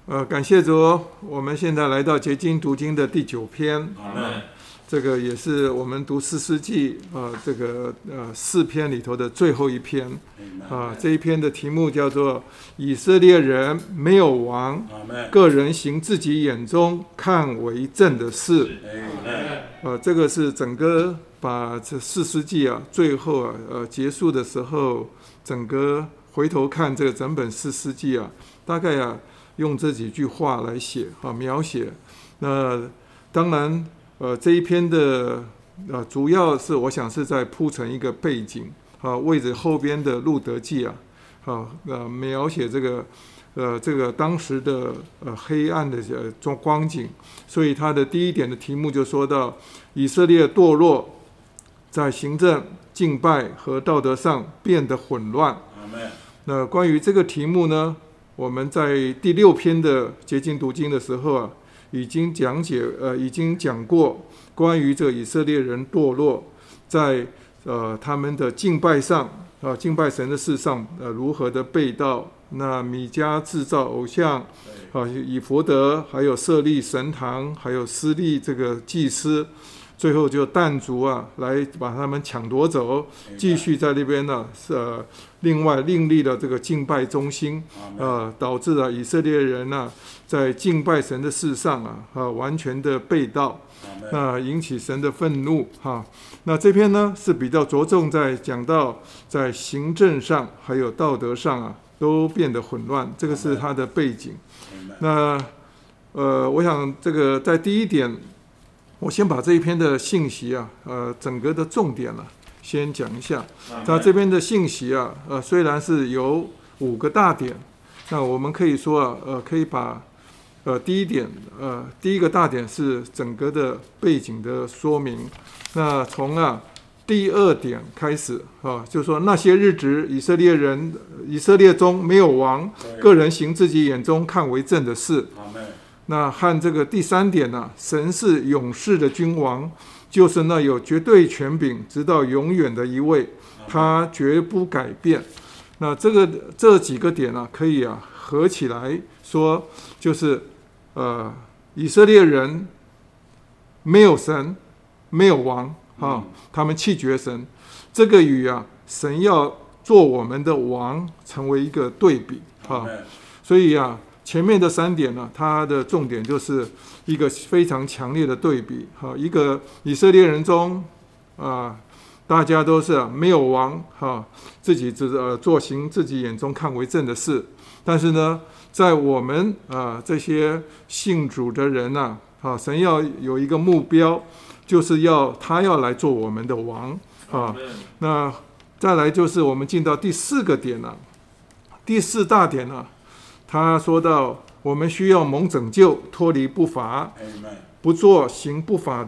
感谢主，我们现在来到结经读经的第9篇。这个也是我们读士师记这个4篇里头的最后一篇。这一篇的题目叫做以色列人没有王，个人行自己眼中看为正的事。这个是整个把这士师记最后结束的时候，整个回头看这个整本士师记大概用这几句话来写描写。那当然这一篇的主要是我想是在铺成一个背景为着后边的路得记描写这个当时的黑暗的光景。所以他的第一点的题目就说到以色列堕落，在行政、敬拜和道德上变得混乱。那关于这个题目呢，我们在第6篇的结经读经的时候已经讲过关于这以色列人堕落，在他们的敬拜上敬拜神的事上如何的背道。那米迦制造偶像以弗得，还有设立神堂，还有私立这个祭司，最后就但族来把他们抢夺走，继续在那边另外另立了这个敬拜中心，导致了以色列人在敬拜神的事上完全的背道，那引起神的愤怒那这篇呢是比较着重在讲到在行政上还有道德上都变得混乱，这个是它的背景。那我想这个在第一点，我先把这一篇的信息整个的重点先讲一下。它这边的信息虽然是有5个大点，那我们可以说可以把第一个大点是整个的背景的说明。那从第2点开始就说那些日子以色列中没有王，个人行自己眼中看为正的事。那和这个第3点神是永世的君王，就是那有绝对权柄直到永远的一位，他绝不改变。那这几个点可以合起来说，就是以色列人没有神，没有王他们弃绝神，这个与神要做我们的王成为一个对比所以前面的3点它的重点就是一个非常强烈的对比一个以色列人中大家都是没有王自己做行自己眼中看为正的事，但是呢在我们这些信主的人神要有一个目标，就是他要来做我们的王那再来就是我们进到第4个点第4大点他说到我们需要蒙拯救，脱离不法，不做行不法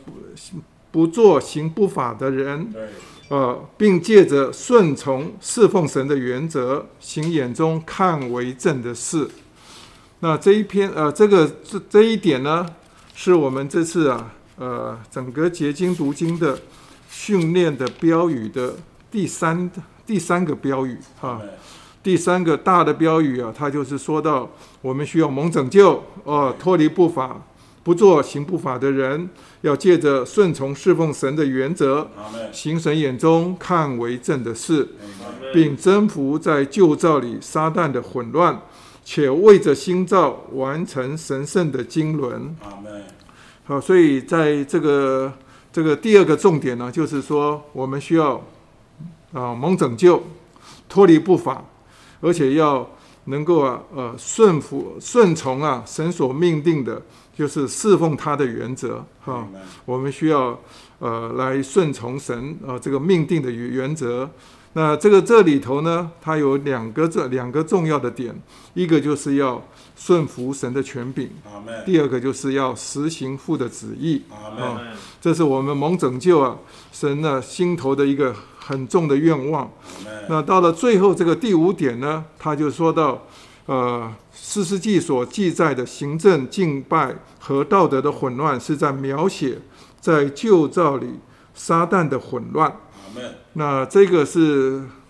的人并借着顺从侍奉神的原则，行眼中看为正的事。那这一篇这一点呢，是我们这次整个结经读经的训练的标语的第三个标语第3个大的标语它就是说到我们需要蒙拯救脱离不法，不做行不法的人，要借着顺从侍奉神的原则，行神眼中看为正的事，并征服在旧造里撒旦的混乱，且为着新造完成神圣的经纶。所以在这个第2个重点呢，就是说我们需要蒙拯救，脱离不法，而且要能够顺从神所命定的，就是侍奉他的原则我们需要来顺从神这个命定的原则。那这里头呢，它有两个重要的点，一个就是要顺服神的权柄，第2个就是要实行父的旨意这是我们蒙拯救神心头的一个很重的愿望。那到了最后这个第5点呢，他就说到士师记所记载的行政、敬拜和道德的混乱，是在描写在旧造里撒旦的混乱。那这个是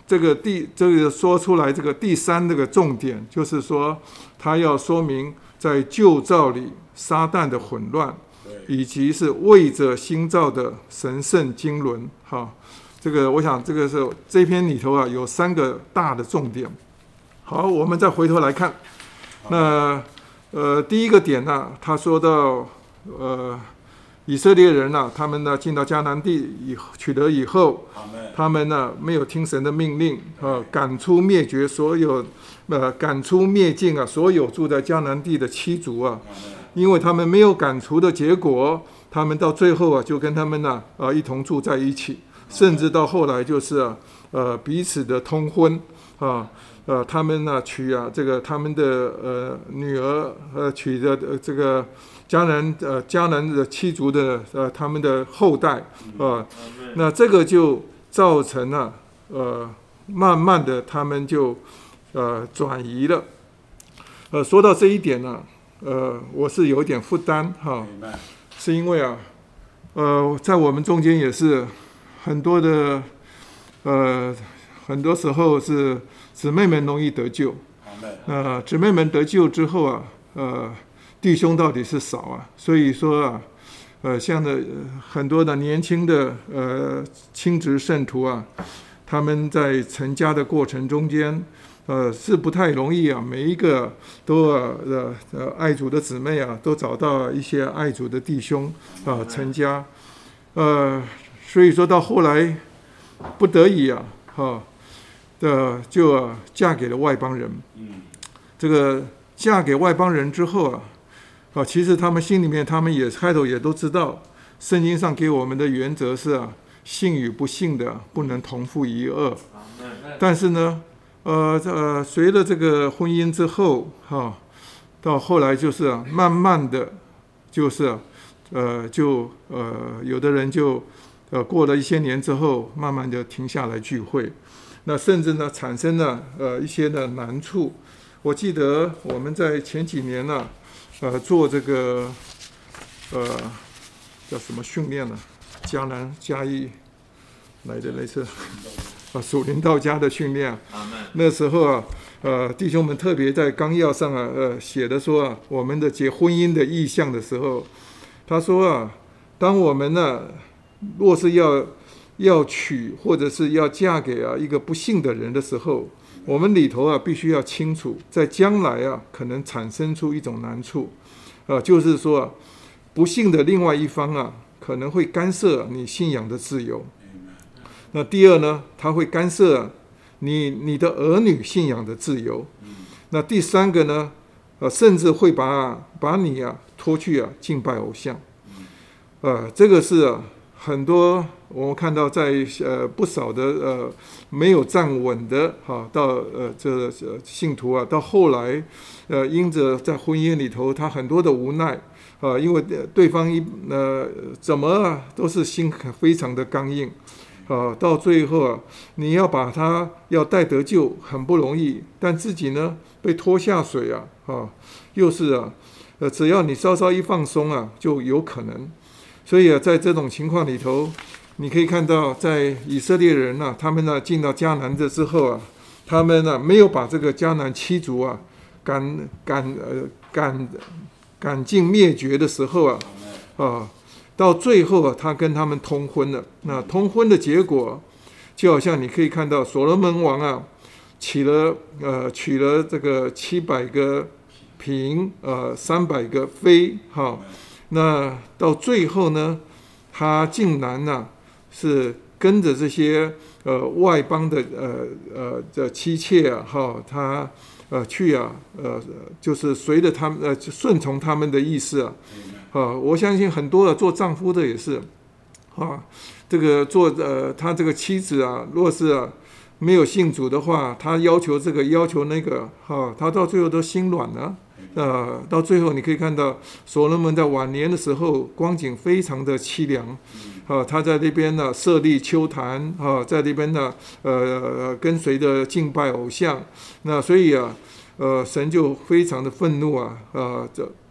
这个说出来这个第三这个重点，就是说他要说明在旧造里撒旦的混乱，以及是为着新造的神圣经纶。哈，这个我想这个是这篇里头啊有3个大的重点。好，我们再回头来看，那第一个点呢，他说到以色列人啊，他们呢进到迦南地取得以后，他们呢没有听神的命令，赶出灭绝所有，赶出灭尽啊所有住在迦南地的七族啊，因为他们没有赶除的结果，他们到最后啊就跟他们呢一同住在一起，甚至到后来就是彼此的通婚啊。他们呢娶这个他们的女儿娶的这个迦南的七族的他们的后代那这个就造成了慢慢的他们就转移了。说到这一点呢，我是有点负担哈，是因为在我们中间也是很多的很多时候是姊妹们容易得救，姊妹们得救之后弟兄到底是少啊，所以说像很多的年轻的亲职圣徒他们在成家的过程中间是不太容易每一个都爱主的姊妹都找到一些爱主的弟兄成家，所以说到后来不得已就嫁给了外邦人。这个嫁给外邦人之后其实他们心里面他们也开头也都知道，圣经上给我们的原则是信与不信的不能同负一恶。但是呢随着这个婚姻之后到后来就是慢慢的就是有的人就过了一些年之后慢慢的停下来聚会，那甚至呢产生了一些的难处。我记得我们在前几年做这个叫什么训练呢？迦南嘉义来的类似属灵道家的训练。那时候弟兄们特别在纲要上写的说我们的结婚姻的意向的时候，他说当我们若是要娶或者是要嫁给一个不信的人的时候，我们里头必须要清楚，在将来可能产生出一种难处，就是说不信的另外一方可能会干涉你信仰的自由。那第二呢，他会干涉你的儿女信仰的自由。那第三个呢，甚至会把你拖去敬拜偶像。这个是很多我们看到在不少的没有站稳的到这信徒到后来因着在婚姻里头他很多的无奈因为对方怎么都是心非常的刚硬到最后你要把他要带得救很不容易，但自己呢被拖下水又是只要你稍稍一放松就有可能。所以在这种情况里头，你可以看到在以色列人他们进到迦南的之后他们没有把这个迦南七族赶尽灭绝的时候到最后他跟他们通婚了。那通婚的结果就好像你可以看到所罗门王娶了这个700个嫔300个妃那到最后呢，他竟然是跟着这些外邦的妻妾他去就是随着他们顺从他们的意思我相信很多做丈夫的也是这个他这个妻子若是没有信主的话，他要求这个要求那个他到最后都心软了。到最后你可以看到所罗门在晚年的时候光景非常的凄凉他在那边设立丘坛在那边跟随着敬拜偶像。那所以神就非常的愤怒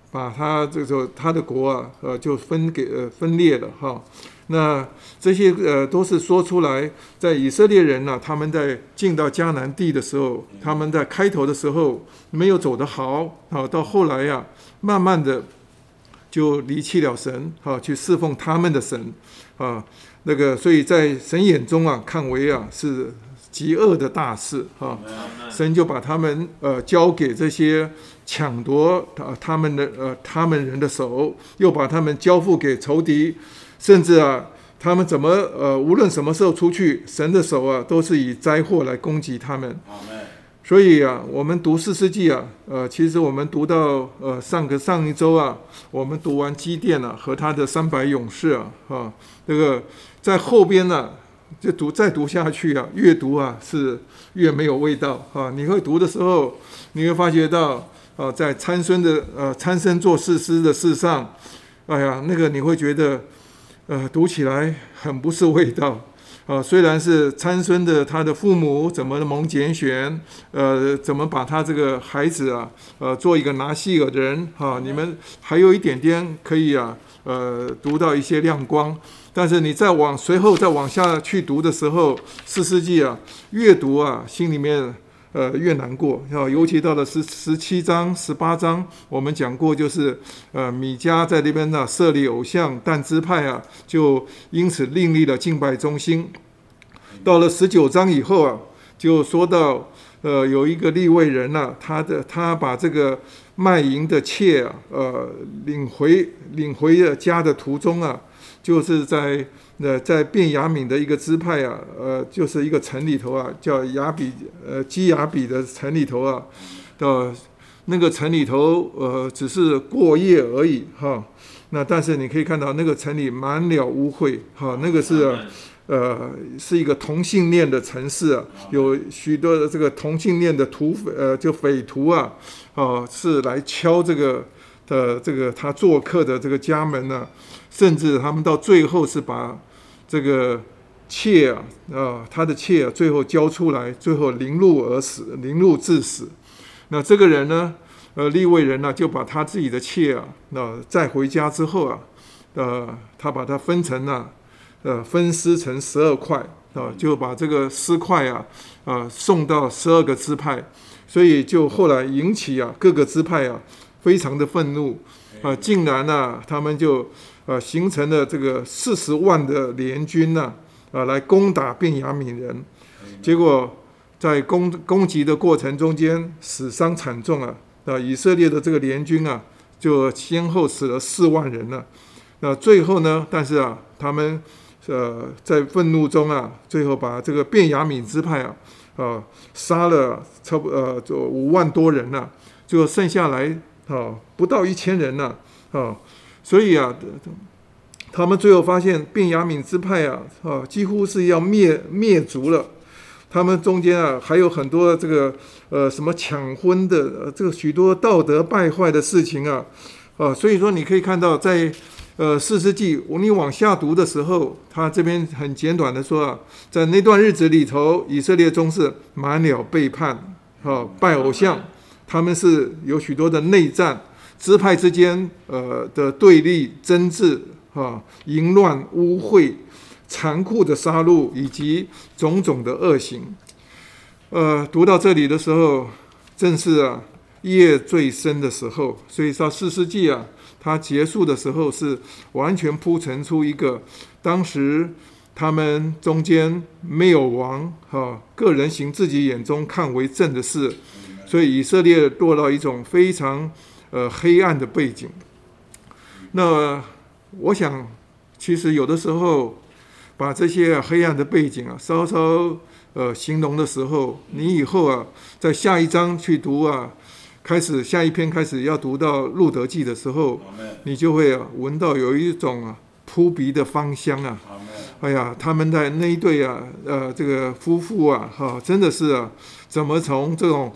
把他他的国啊，就分裂了哈。那这些都是说出来，在以色列人他们在进到迦南地的时候，他们在开头的时候没有走得好，到后来慢慢的就离弃了神，去侍奉他们的神所以在神眼中看为是极恶的大事神就把他们交给这些抢夺他们人的手，又把他们交付给仇敌。甚至他们怎么无论什么时候出去，神的手都是以灾祸来攻击他们。所以我们读士师记其实我们读到上一周我们读完基甸和他的300勇士这个在后边就再读下去越读是越没有味道你会读的时候，你会发觉到在参孙做士师的事上，那个你会觉得读起来很不是味道虽然是参孙的他的父母怎么蒙拣选，怎么把他这个孩子做一个拿细耳的人你们还有一点点可以读到一些亮光。但是你随后再往下去读的时候，士师记越读心里面越难过尤其到了17章18章，我们讲过，就是米迦在那边设立偶像，但支派就因此另立了敬拜中心。到了19章以后就说到有一个利未人他把这个卖淫的妾领回家的途中就是在便雅悯的一个支派就是一个城里头叫基雅比的城里头那个城里头只是过夜而已那但是你可以看到那个城里满了污秽那个是一个同性恋的城市有许多的这个同性恋的就匪徒是来敲这个他做客的这个家门甚至他们到最后是把这个妾他的妾最后交出来，最后凌辱致死。那这个人呢利未人就把他自己的妾载回家之后他把它分尸成12块就把这个尸块送到12个支派，所以就后来引起各个支派非常的愤怒竟然他们就形成了这个40万的联军来攻打便雅悯人。结果在攻击的过程中间死伤惨重以色列的这个联军就先后死了4万人那最后呢，但是他们在愤怒中最后把这个便雅悯支派杀了差不多就5万多人就剩下来不到1000人所以他们最后发现便雅悯支派几乎是要灭族了。他们中间还有很多这个什么抢婚的这个许多道德败坏的事情所以说你可以看到在士师记你往下读的时候，他这边很简短的说在那段日子里头，以色列中是满了背叛拜偶像，他们是有许多的内战，支派之间的对立争执淫乱污秽残酷的杀戮以及种种的恶行读到这里的时候正是夜最深的时候，所以到士师记它结束的时候是完全铺陈出一个当时他们中间没有王个人行自己眼中看为正的事，所以以色列落到一种非常黑暗的背景。那我想其实有的时候把这些黑暗的背景稍稍形容的时候，你以后在下一章去读开始下一篇开始要读到路德记的时候，你就会闻到有一种扑鼻的芳香哎呀，他们的那一对这个夫妇真的是怎么从这种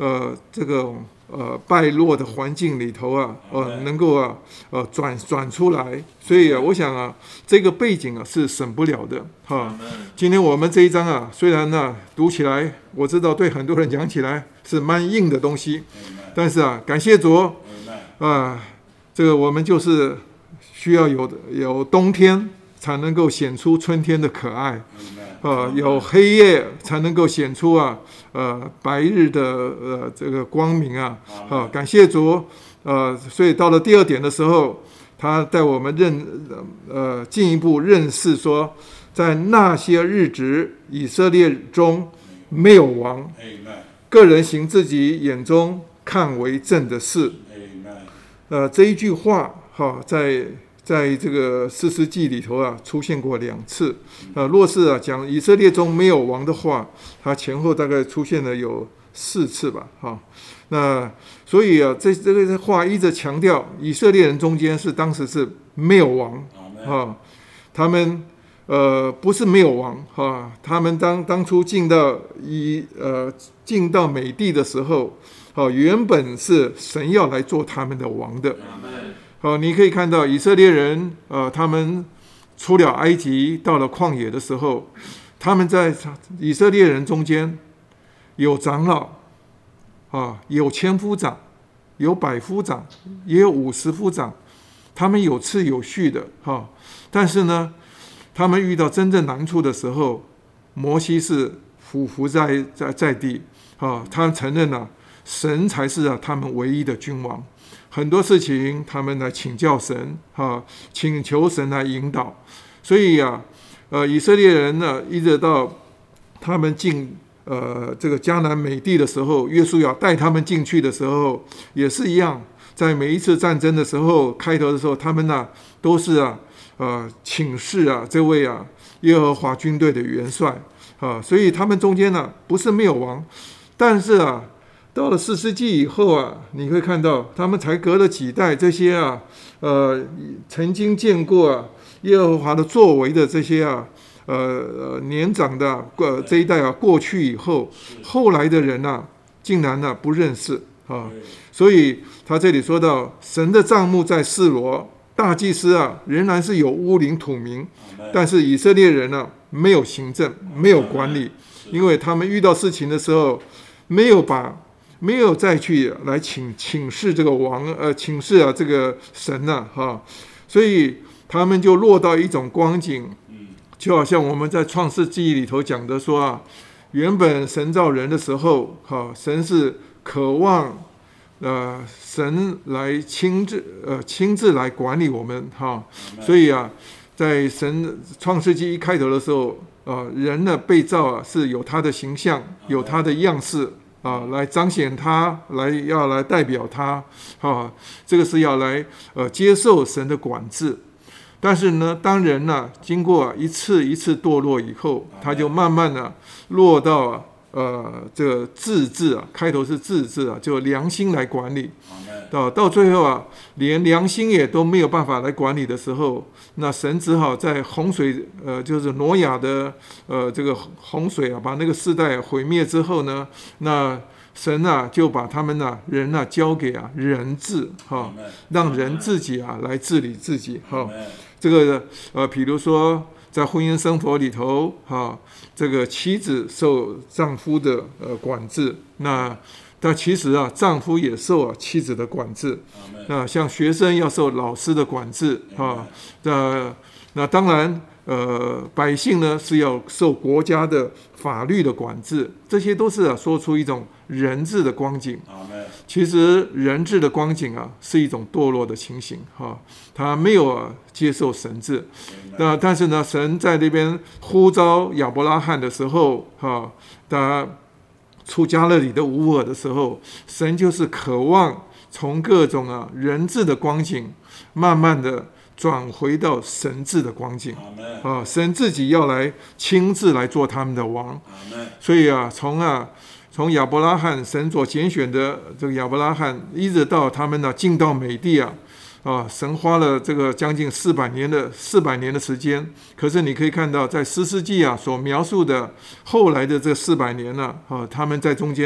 败落的环境里头能够转出来。所以我想这个背景是省不了的今天我们这一章虽然读起来我知道对很多人讲起来是蛮硬的东西，但是感谢主这个我们就是需要有冬天才能够显出春天的可爱，有黑夜才能够显出白日的这个光明啊，感谢主，所以到了第二点的时候，他带我们进一步认识说，在那些日子，以色列中没有王，个人行自己眼中看为正的事。这一句话在这个士师记里头出现过2次。若是讲以色列中没有王的话，它前后大概出现了有4次吧。那所以这个话一直强调以色列人中间当时是没有王他们不是没有王他们当初进到美地的时候原本是神要来做他们的王的。你可以看到以色列人他们出了埃及到了旷野的时候，他们在以色列人中间有长老有千夫长，有百夫长，也有50夫长，他们有次有序的但是呢，他们遇到真正难处的时候，摩西是俯伏在地他们承认神才是他们唯一的君王，很多事情他们来请教神请求神来引导。所以以色列人一直到他们进这个迦南美地的时候，约书亚带他们进去的时候也是一样，在每一次战争的时候开头的时候，他们都是请示这位耶和华军队的元帅所以他们中间不是没有王，但是到了士师记以后你会看到他们才隔了几代，这些曾经见过耶和华的作为的这些年长的这一代过去以后，后来的人竟然不认识所以他这里说到神的帐幕在示罗，大祭司仍然是有乌灵土明，但是以色列人没有行政，没有管理，因为他们遇到事情的时候没有再去来请示这个王请示这个神所以他们就落到一种光景，就好像我们在创世纪里头讲的说原本神造人的时候神是渴望神来亲自来管理我们所以在神创世纪一开头的时候人的被造是有他的形象，有他的样式来彰显他，要来代表他这个是要来接受神的管制。但是呢，当人经过一次一次堕落以后，他就慢慢落到这个自治开头是自治就良心来管理，到最后连良心也都没有办法来管理的时候，那神只好在洪水就是挪亚的这个洪水把那个世代毁灭之后呢，那神就把他们人交给人治让人自己来治理自己这个比如说在婚姻生活里头这个妻子受丈夫的管制，但其实丈夫也受妻子的管制，像学生要受老师的管制那当然百姓呢是要受国家的法律的管制，这些都是说出一种人治的光景。其实人治的光景是一种堕落的情形他没有接受神治。但是呢，神在那边呼召亚伯拉罕的时候他出加勒底的乌尔的时候，神就是渴望从各种人治的光景慢慢的转回到神治的光景神自己要来亲自来做他们的王。所以从亚伯拉罕神所拣选的这个亚伯拉罕一直到他们进到美地神花了这个将近400年的时间。可是你可以看到在士师记所描述的后来的这400年他们在中间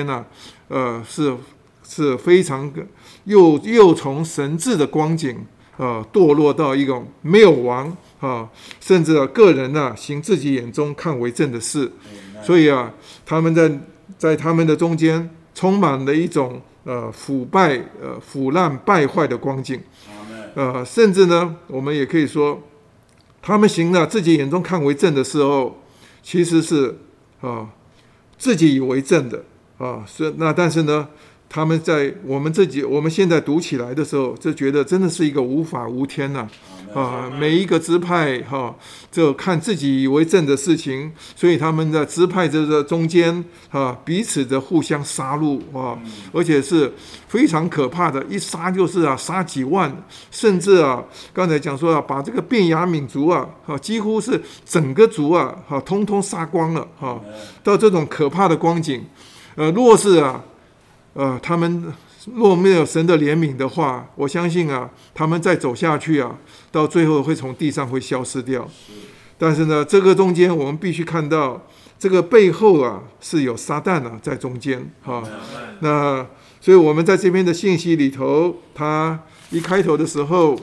是非常又从神治的光景堕落到一种没有王甚至个人行自己眼中看为正的事。所以他们在他们的中间充满了一种腐烂败坏的光景。 甚至呢，我们也可以说，他们行了自己眼中看为正的时候，其实是自己以为正的但是呢，他们在我们现在读起来的时候，就觉得真的是一个无法无天每一个支派就看自己以为正的事情，所以他们的支派这个中间彼此的互相杀戮而且是非常可怕的，一杀就是杀几万，甚至刚才讲说把这个便雅悯族几乎是整个族通通杀光了到这种可怕的光景。若是他们若没有神的怜悯的话，我相信他们再走下去到最后会从地上会消失掉。但是呢，这个中间我们必须看到，这个背后是有撒旦在中间那所以我们在这边的信息里头，他一开头的时候，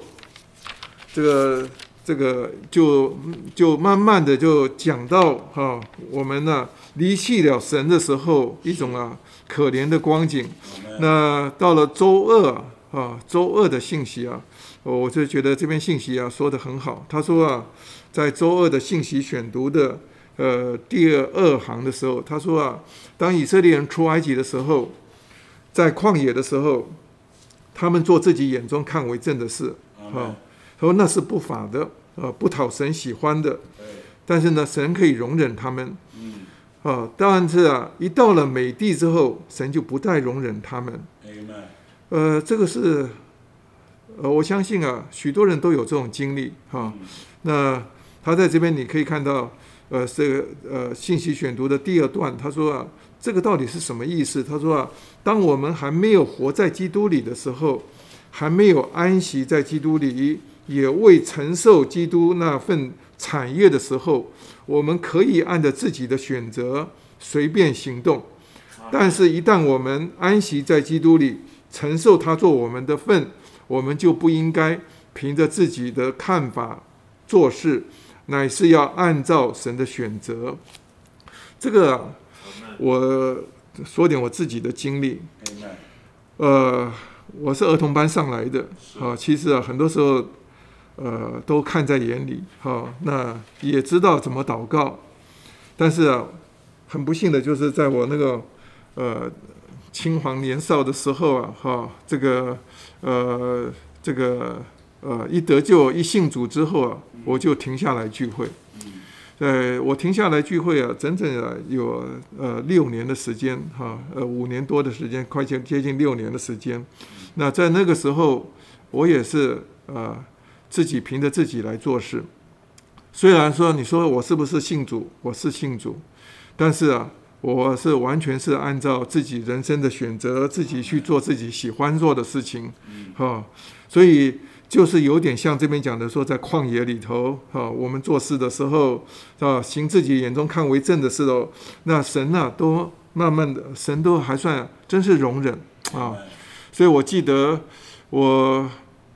这个就慢慢的就讲到我们离弃了神的时候一种可怜的光景。那到了周二的信息我就觉得这篇信息说得很好。他说在周二的信息选读的第二行的时候，他说当以色列人出埃及的时候，在旷野的时候，他们做自己眼中看为正的事他说那是不法的不讨神喜欢的，但是呢，神可以容忍他们但是一到了美地之后，神就不再容忍他们。这个是我相信许多人都有这种经历那他在这边你可以看到这个信息选读的第二段，他说这个到底是什么意思？他说当我们还没有活在基督里的时候，还没有安息在基督里，也未承受基督那份产业的时候，我们可以按着自己的选择随便行动。但是一旦我们安息在基督里，承受他做我们的份，我们就不应该凭着自己的看法做事，乃是要按照神的选择。这个我说点我自己的经历。我是儿童班上来的其实很多时候都看在眼里那也知道怎么祷告，但是很不幸的就是在我那个青黄年少的时候这个一得救一信主之后我就停下来聚会。我停下来聚会整整有6年的时间5年多的时间，快接近6年的时间。那在那个时候，我也是自己凭着自己来做事。虽然说你说我是不是信主，我是信主，但是我是完全是按照自己人生的选择，自己去做自己喜欢做的事情所以就是有点像这边讲的说，在旷野里头我们做事的时候行自己眼中看为正的事那神都慢慢的，神都还算真是容忍所以我记得我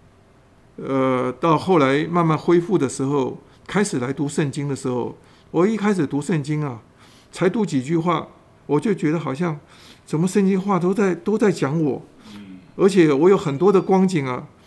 到后来慢慢恢复的时候，开始来读圣经的时候，我一开始读圣经才读几句话，我就觉得好像怎么圣经话都在讲我，而且我有很多的光景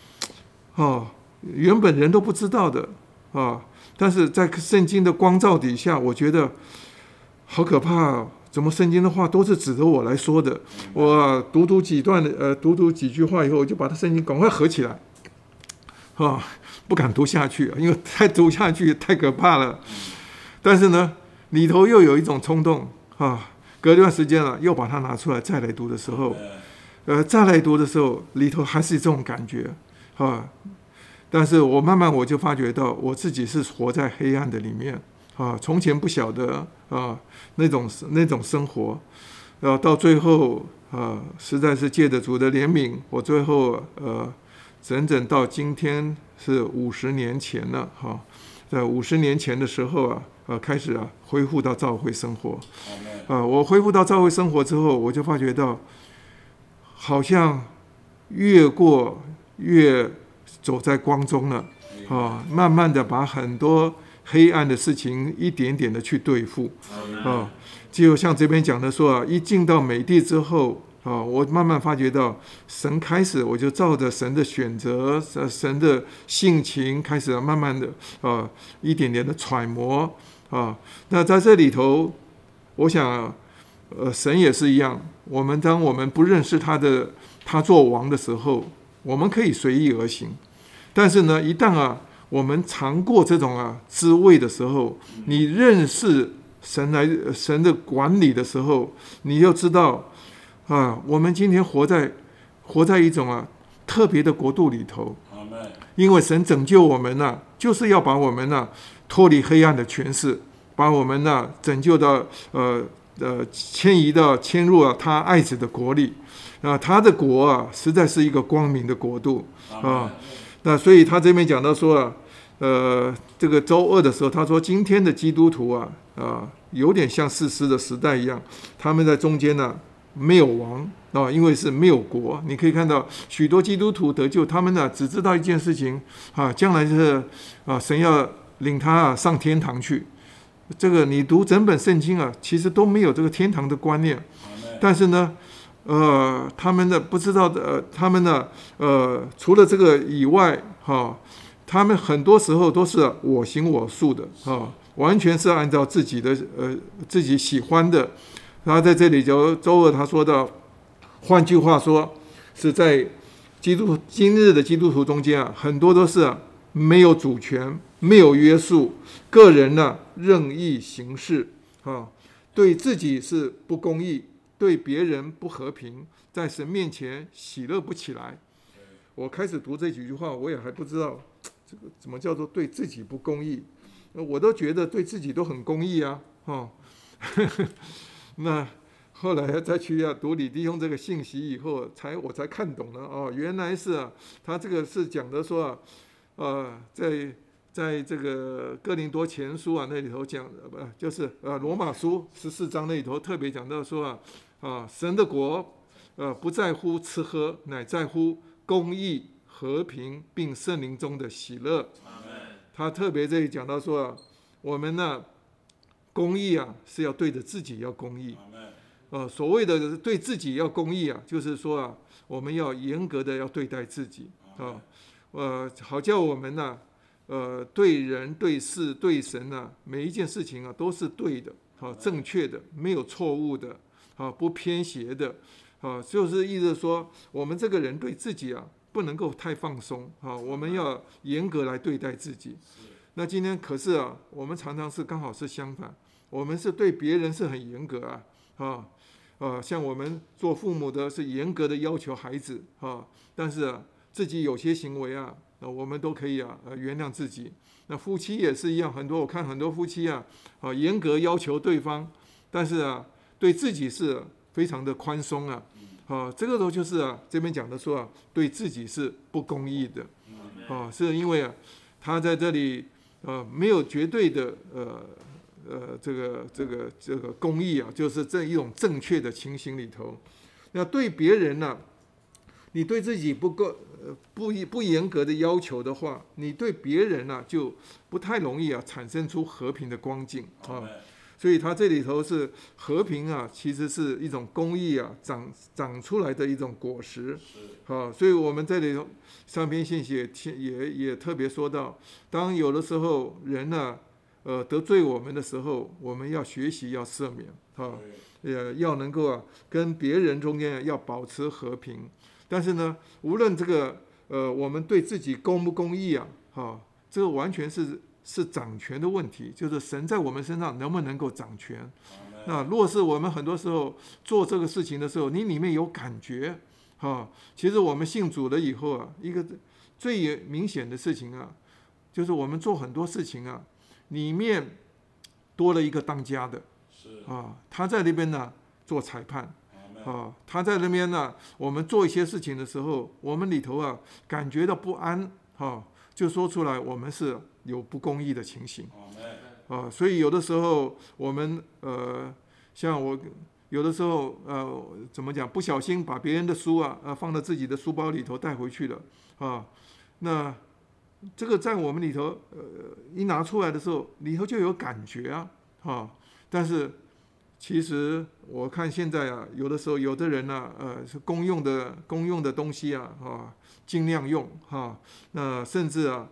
原本人都不知道的但是在圣经的光照底下，我觉得好可怕怎么圣经的话都是指着我来说的。我读几句话以后，我就把它圣经赶快合起来不敢读下去因为太读下去太可怕了。但是呢，里头又有一种冲动隔一段时间又把它拿出来再来读的时候，里头还是这种感觉但是我慢慢我就发觉到我自己是活在黑暗的里面从前不晓得那种生活到最后实在是借着主的怜悯，我最后整整到今天是50年前了在50年前的时候开始恢复到教会生活我恢复到教会生活之后，我就发觉到好像越走在光中了慢慢的把很多黑暗的事情一点点的去对付就像这边讲的说一进到美地之后我慢慢发觉到，神开始我就照着神的选择，神的性情开始慢慢的一点点的揣摩那在这里头，我想神也是一样，当我们不认识他做王的时候，我们可以随意而行，但是呢，一旦我们尝过这种滋味的时候，你认识神的管理的时候，你就知道我们今天活在一种特别的国度里头，因为神拯救我们就是要把我们脱离黑暗的权势，把我们拯救到迁入他爱子的国里他的国实在是一个光明的国度那所以他这边讲到说这个周二的时候，他说今天的基督徒有点像士师的时代一样，他们在中间没有王因为是没有国。你可以看到许多基督徒得救，他们只知道一件事情将来是神要领他上天堂去。这个你读整本圣经其实都没有这个天堂的观念。但是呢，他们不知道他们除了这个以外他们很多时候都是我行我素的完全是按照自己喜欢的。他在这里周二他说到，换句话说，是在今日的基督徒中间很多都是没有主权，没有约束，个人任意行事对自己是不公义，对别人不和平，在神面前喜乐不起来。我开始读这几句话，我也还不知道这个怎么叫做对自己不公义，我都觉得对自己都很公义那后来再去读李弟兄这个信息以后，我才看懂了原来是他这个是讲的说在这个哥林多前书那里头讲就是罗马书14章那里头特别讲到说神的国不在乎吃喝，乃在乎公义、和平并圣灵中的喜乐。他特别这里讲到说我们公义是要对着自己要公义所谓的对自己要公义就是说我们要严格的要对待自己好叫我们对人对事对神每一件事情都是对的正确的，没有错误的不偏斜的就是意思说我们这个人对自己不能够太放松我们要严格来对待自己。那今天可是我们常常是刚好是相反，我们是对别人是很严格像我们做父母的是严格的要求孩子但是自己有些行为我们都可以原谅自己。那夫妻也是一样，我看很多夫妻严格要求对方，但是对自己是非常的宽松这个时候就是这边讲的说对自己是不公义的是因为他在这里没有绝对的这个公义就是这一种正确的情形里头。那对别人你对自己不严格的要求的话，你对别人就不太容易产生出和平的光景所以他这里头是和平其实是一种公义长出来的一种果实所以我们这里上篇信息也特别说到，当有的时候人得罪我们的时候，我们要学习要赦免要能够跟别人中间要保持和平。但是呢，无论这个我们对自己公不公义这个完全是掌权的问题，就是神在我们身上能不能够掌权。那若是我们很多时候做这个事情的时候，你里面有感觉其实我们信主了以后一个最明显的事情就是我们做很多事情里面多了一个当家的他在那边做裁判他在那边我们做一些事情的时候，我们里头感觉到不安就说出来我们是有不公义的情形所以有的时候我们像我有的时候怎么讲，不小心把别人的书放到自己的书包里头带回去了那这个在我们里头一拿出来的时候，里头就有感觉但是其实我看现在啊，有的时候有的人呢，是公用的东西啊，尽量用哈。那甚至啊，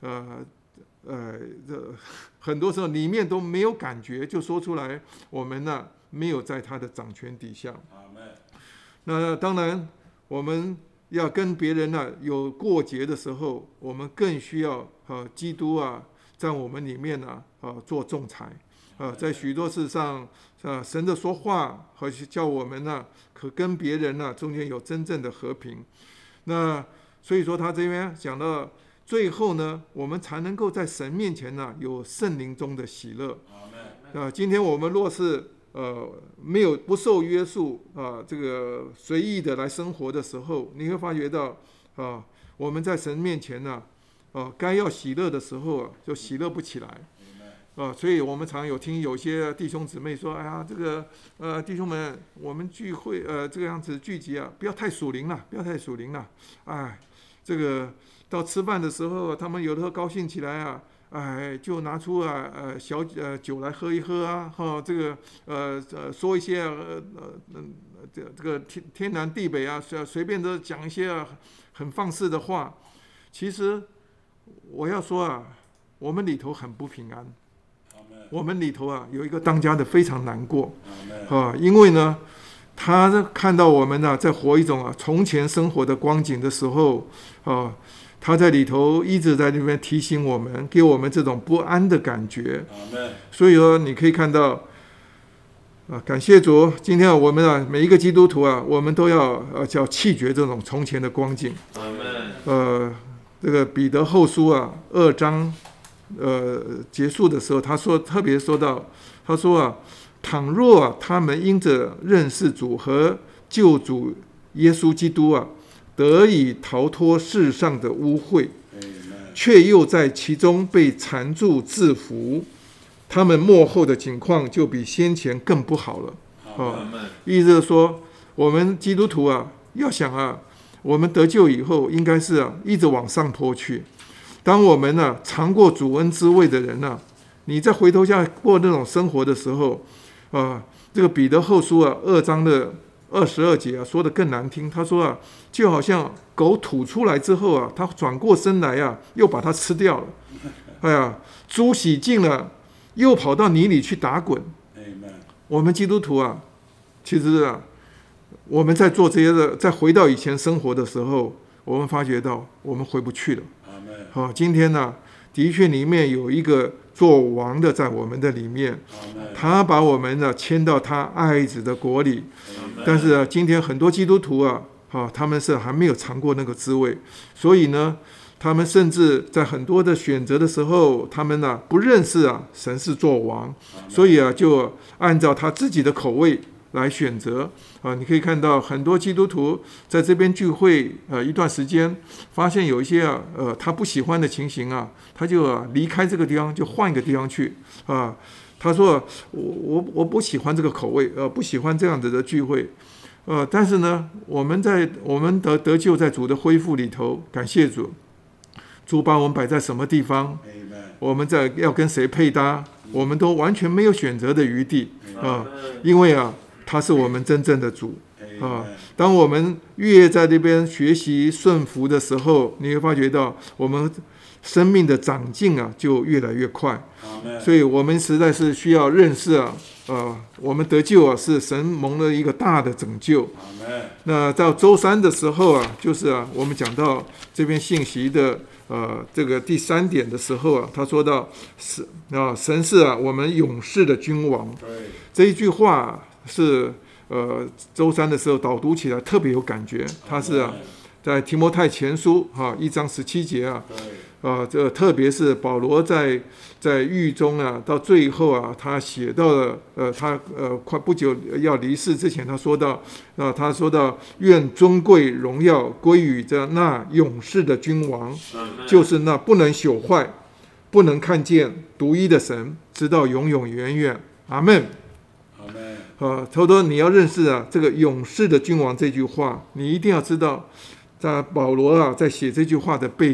很多时候里面都没有感觉，就说出来，我们呢没有在他的掌权底下。那当然，我们要跟别人呢有过节的时候，我们更需要基督啊，在我们里面呢做仲裁。在许多事上，神的说话和叫我们呢，可跟别人呢中间有真正的和平。那所以说，他这边讲到最后呢，我们才能够在神面前呢有圣灵中的喜乐。今天我们若是没有不受约束这个随意的来生活的时候，你会发觉到我们在神面前呢该要喜乐的时候就喜乐不起来。所以我们常有听有些弟兄姊妹说，哎呀，这个弟兄们，我们聚会这个样子聚集啊，不要太属灵了，不要太属灵了。哎，这个到吃饭的时候，他们有的时候高兴起来啊，哎，就拿出小酒来喝一喝啊，这个说一些这个天南地北啊，随便都讲一些很放肆的话。其实我要说啊，我们里头很不平安。我们里头有一个当家的非常难过因为呢，他看到我们呢在活一种从前生活的光景的时候他在里头一直在那边提醒我们，给我们这种不安的感觉。所以说你可以看到感谢主，今天我们每一个基督徒我们都要叫弃绝这种从前的光景。这个彼得后书2章结束的时候，他说特别说到，他说倘若他们因着认识主和救主耶稣基督得以逃脱世上的污秽，却又在其中被缠住制服，他们末后的境况就比先前更不好了。意思是说，我们基督徒要想我们得救以后，应该是一直往上坡去。当我们尝过主恩滋味的人你再回头下过那种生活的时候这个彼得后书2章的22节说的更难听。他说就好像狗吐出来之后他转过身来又把它吃掉了。哎呀，猪洗净了又跑到泥里去打滚。我们基督徒其实我们在做这些再回到以前生活的时候，我们发觉到我们回不去了。今天的确里面有一个做王的在我们的里面，他把我们迁到他爱子的国里。但是今天很多基督徒他们是还没有尝过那个滋味，所以呢，他们甚至在很多的选择的时候，他们不认识神是做王，所以就按照他自己的口味来选择你可以看到很多基督徒在这边聚会一段时间，发现有一些他不喜欢的情形他就离开这个地方，就换一个地方去他说我不喜欢这个口味不喜欢这样子的聚会但是呢，我们得救在主的恢复里头，感谢主，主把我们摆在什么地方，我们要跟谁配搭，我们都完全没有选择的余地因为他是我们真正的主当我们越在这边学习顺服的时候，你会发觉到我们生命的长进就越来越快。所以我们实在是需要认识我们得救是神蒙了一个大的拯救。那到周3的时候就是我们讲到这篇信息的这个第3点的时候他说到神是我们勇士的君王。这一句话是周3的时候导读起来特别有感觉。他是在提摩太前书1章17节这特别是保罗在狱中到最后他写到了他快不久要离世之前，他说到愿尊贵荣耀归于这那勇士的君王，就是那不能朽坏不能看见独一的神，直到永永远远。阿们。他说你要认识这个勇士的君王这句话，你一定要知道在保罗在写这句话的背景。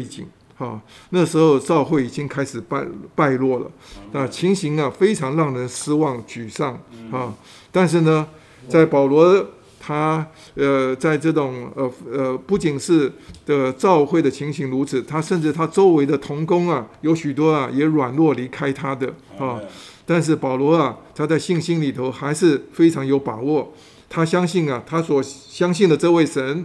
那时候教会已经开始败落了，那情形啊非常让人失望沮丧但是呢，在保罗他在这种不仅是的教会的情形如此，他甚至他周围的同工啊，有许多啊也软弱离开他的但是保罗啊，他在信心里头还是非常有把握，他相信啊，他所相信的这位神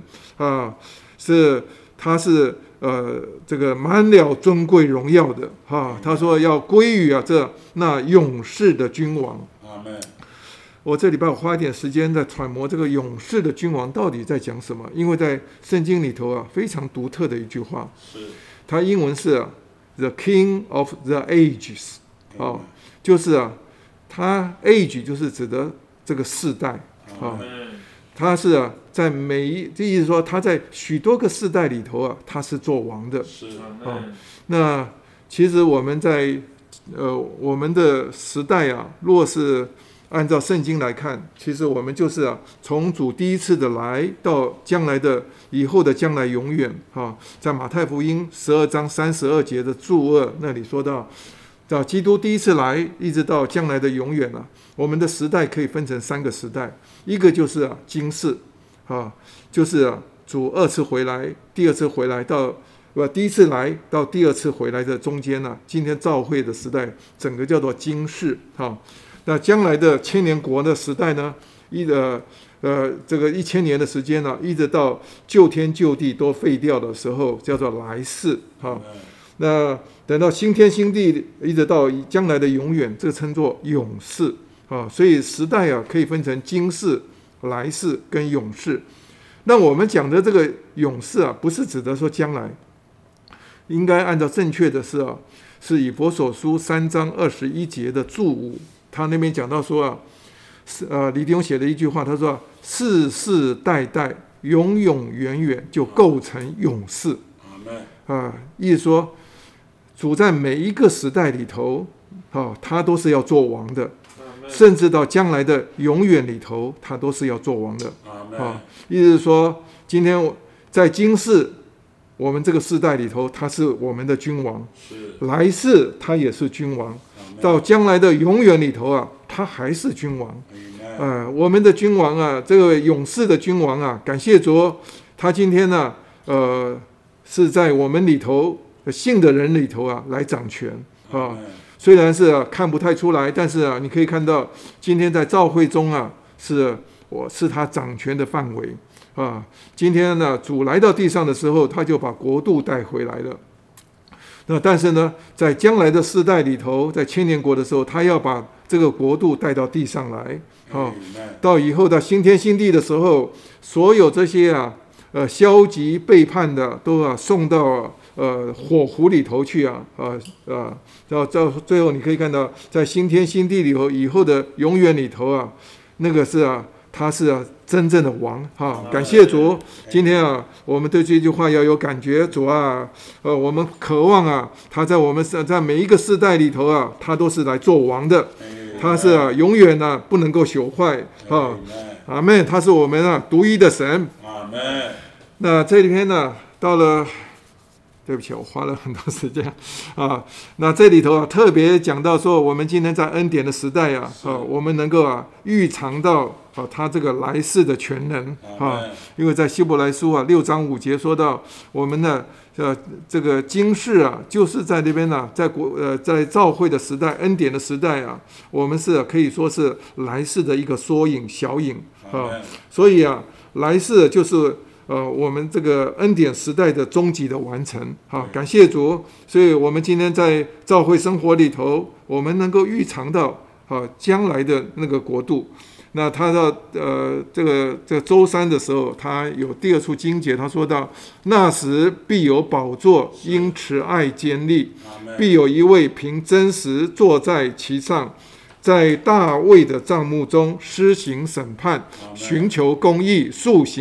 他是这个满了尊贵荣耀的他说要归于那永世的君王。我这礼拜我花一点时间在揣摩这个永世的君王到底在讲什么，因为在圣经里头啊非常独特的一句话，它英文是The King of the Ages 就是它 age 就是指的这个世代他是在这意思说他在许多个世代里头他是做王的那其实我们在我们的时代若是按照圣经来看，其实我们就是从主第一次的来到将来的以后的将来永远在马太福音12章32节的注2那里说到基督第一次来一直到将来的永远我们的时代可以分成3个时代，一个就是今世就是主2次回来，第2次回来到第一次来到第2次回来的中间今天教会的时代整个叫做今世那将来的千年国的时代呢，这个1000年的时间一直到旧天旧地都废掉的时候，叫做来世那等到新天新地，一直到将来的永远，这个称作永世所以时代可以分成今世、来世跟永世。那我们讲的这个永世不是指的说将来，应该按照正确的是以弗所书3章21节的注5。他那边讲到说李弟兄写的一句话，他说世世代代永永远远就构成永世意思说主在每一个时代里头他都是要做王的，甚至到将来的永远里头他都是要做王的意思是说今天在今世我们这个世代里头他是我们的君王，来世他也是君王，到将来的永远里头他还是君王我们的君王这个永世的君王感谢主，他今天是在我们里头信的人里头来掌权虽然是看不太出来，但是你可以看到今天在教会中是他掌权的范围今天主来到地上的时候，他就把国度带回来了。那但是呢，在将来的世代里头，在千年国的时候，他要把这个国度带到地上来到以后的新天新地的时候，所有这些消极背叛的都送到火湖里头去到最后你可以看到，在新天新地里头以后的永远里头那个是他是真正的王感谢主。今天我们对这句话要有感觉，主我们渴望他在我们在每一个世代里头他都是来做王的，他是永远不能够朽坏阿们，他是我们独一的神阿们。那这里边到了，对不起，我花了很多时间那这里头特别讲到说，我们今天在恩典的时代我们能够预尝到他这个来世的全能因为在希伯来书6章5节说到，我们的这个今世就是在那边在教会的时代、恩典的时代我们是可以说是来世的一个缩影、小影所以来世就是我们这个恩典时代的终极的完成感谢主。所以我们今天在教会生活里头，我们能够预尝到将来的那个国度。那他到这个周3的时候，他有第2处经节，他说到那时必有宝座，因慈爱坚立，必有一位凭真实坐在其上，在大卫的帐幕中施行审判，寻求公义，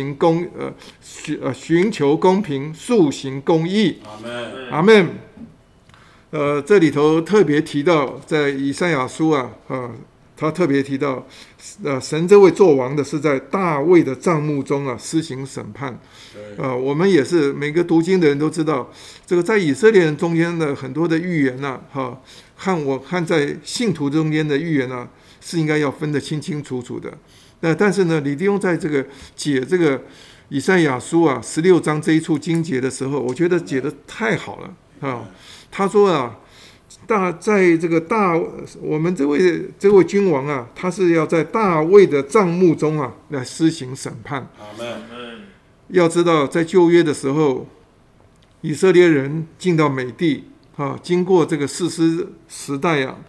寻求公平，速行公义。阿们。这里头特别提到，在以赛亚书他特别提到，神这位做王的是在大卫的帐幕中啊施行审判。我们也是每个读经的人都知道，这个在以色列人中间的很多的预言呐，和在信徒中间的预言啊，是应该要分得清清楚楚的。但是呢，李弟兄在这个解这个以赛亚书啊16章这一处经节的时候，我觉得解得太好了啊。他说啊，在这个我们这位君王啊，他是要在大卫的帐幕中啊来施行审判。要知道，在旧约的时候，以色列人进到美地啊，经过这个士师时代啊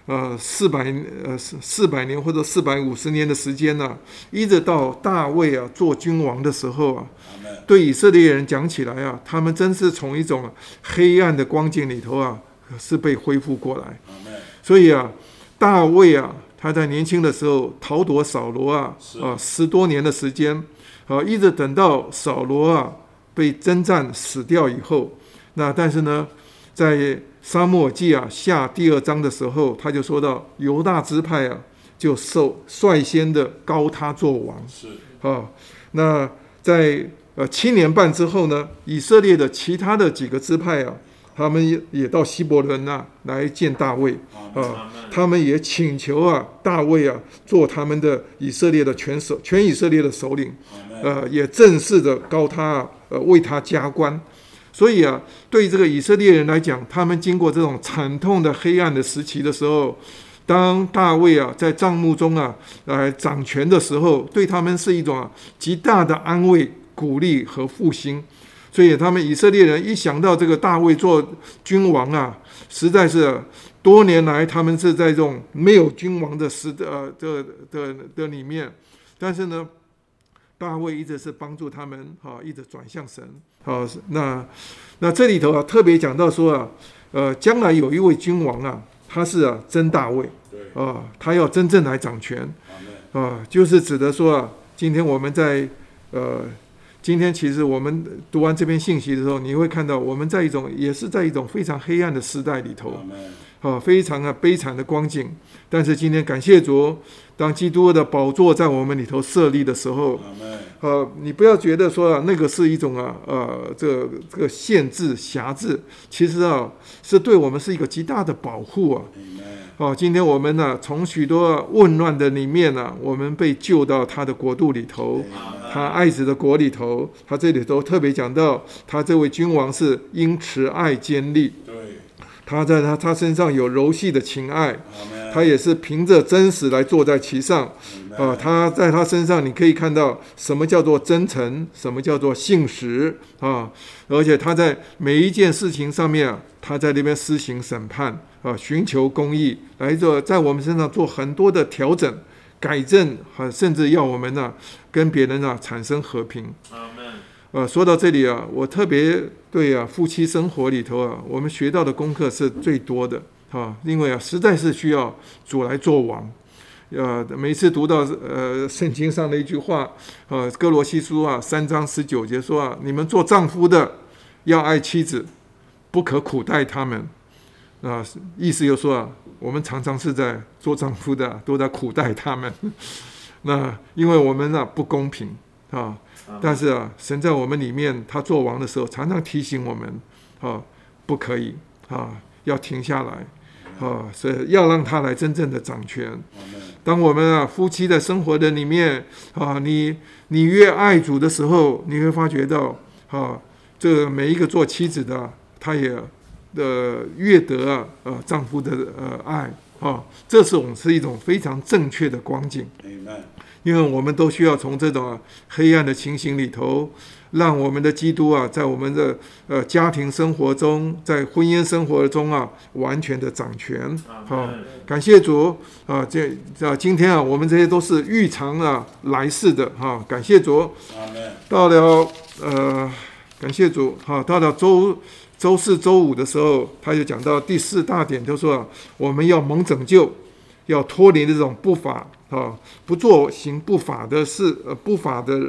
，400年或者450年的时间呢，一直到大卫啊做君王的时候啊，对以色列人讲起来啊，他们真是从一种黑暗的光景里头啊，是被恢复过来。所以啊，大卫啊，他在年轻的时候逃躲扫罗啊，10多年的时间一直等到扫罗啊被征战死掉以后，但是呢，在撒母耳记啊下第2章的时候，他就说到犹大支派啊就率先的膏他做王。那在7年半之后呢，以色列的其他的几个支派啊，他们也到希伯伦来见大卫他们也请求大卫做他们的以色列的全以色列的首领，也正式的膏他为他加官。所以对这个以色列人来讲，他们经过这种惨痛的黑暗的时期的时候，当大卫在帐幕中来掌权的时候，对他们是一种极大的安慰、鼓励和复兴。所以他们以色列人一想到这个大卫做君王实在是多年来他们是在这种没有君王的的里面，但是呢，大卫一直是帮助他们一直转向神。那这里头特别讲到说将来有一位君王他是真大卫他要真正来掌权就是指的说今天我们今天其实我们读完这篇信息的时候，你会看到我们也是在一种非常黑暗的时代里头非常悲惨的光景。但是今天感谢主，当基督的宝座在我们里头设立的时候你不要觉得说那个是一种这个限制辖制，其实是对我们是一个极大的保护今天我们从许多混乱的里面我们被救到他的国度里头，他爱子的国里头。他这里头特别讲到，他这位君王是因慈爱坚立，他在他身上有柔细的情爱，他也是凭着真实来坐在其上他在他身上你可以看到什么叫做真诚，什么叫做信实而且他在每一件事情上面他在那边施行审判寻求公义，来在我们身上做很多的调整改正甚至要我们跟别人产生和平。说到这里我特别对夫妻生活里头我们学到的功课是最多的因为实在是需要主来做王。每次读到圣经上的一句话哥罗西书3章19节说你们做丈夫的要爱妻子，不可苦待他们意思就是说我们常常是在做丈夫的都在苦待他们因为我们不公平但是神在我们里面他做王的时候常常提醒我们不可以要停下来所以要让他来真正的掌权。当我们夫妻的生活的里面你越爱主的时候，你会发觉到这个每一个做妻子的他也越得丈夫的爱这是一种非常正确的光景。因为我们都需要从这种黑暗的情形里头，让我们的基督在我们的家庭生活中，在婚姻生活中完全的掌权感谢主今天我们这些都是预尝来世的感谢主。到了感谢主到了周四周五的时候，他就讲到第4大点，就说我们要蒙拯救，要脱离这种不法不做行不法的事不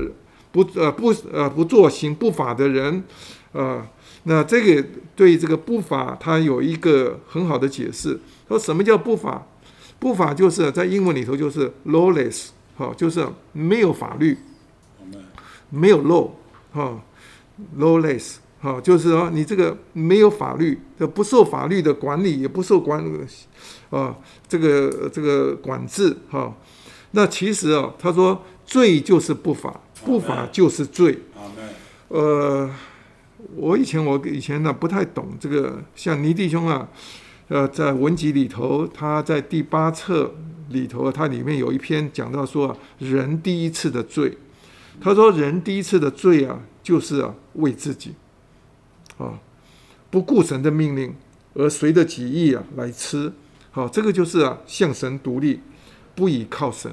做行不法的人那这个对这个不法他有一个很好的解释，说什么叫不法？ 不法就是在英文里头就是 lawless， 就是没有法律，没有 law， lawless， 就是说你这个没有法律，不受法律的管理，也不受这个管制，那其实他说罪就是不法，不法就是罪。我以前呢不太懂这个，像倪弟兄啊，在文集里头，他在第8册里头，他里面有一篇讲到说人第一次的罪。他说人第一次的罪啊，就是为自己不顾神的命令，而随着己意来吃。这个就是向神独立，不倚靠神。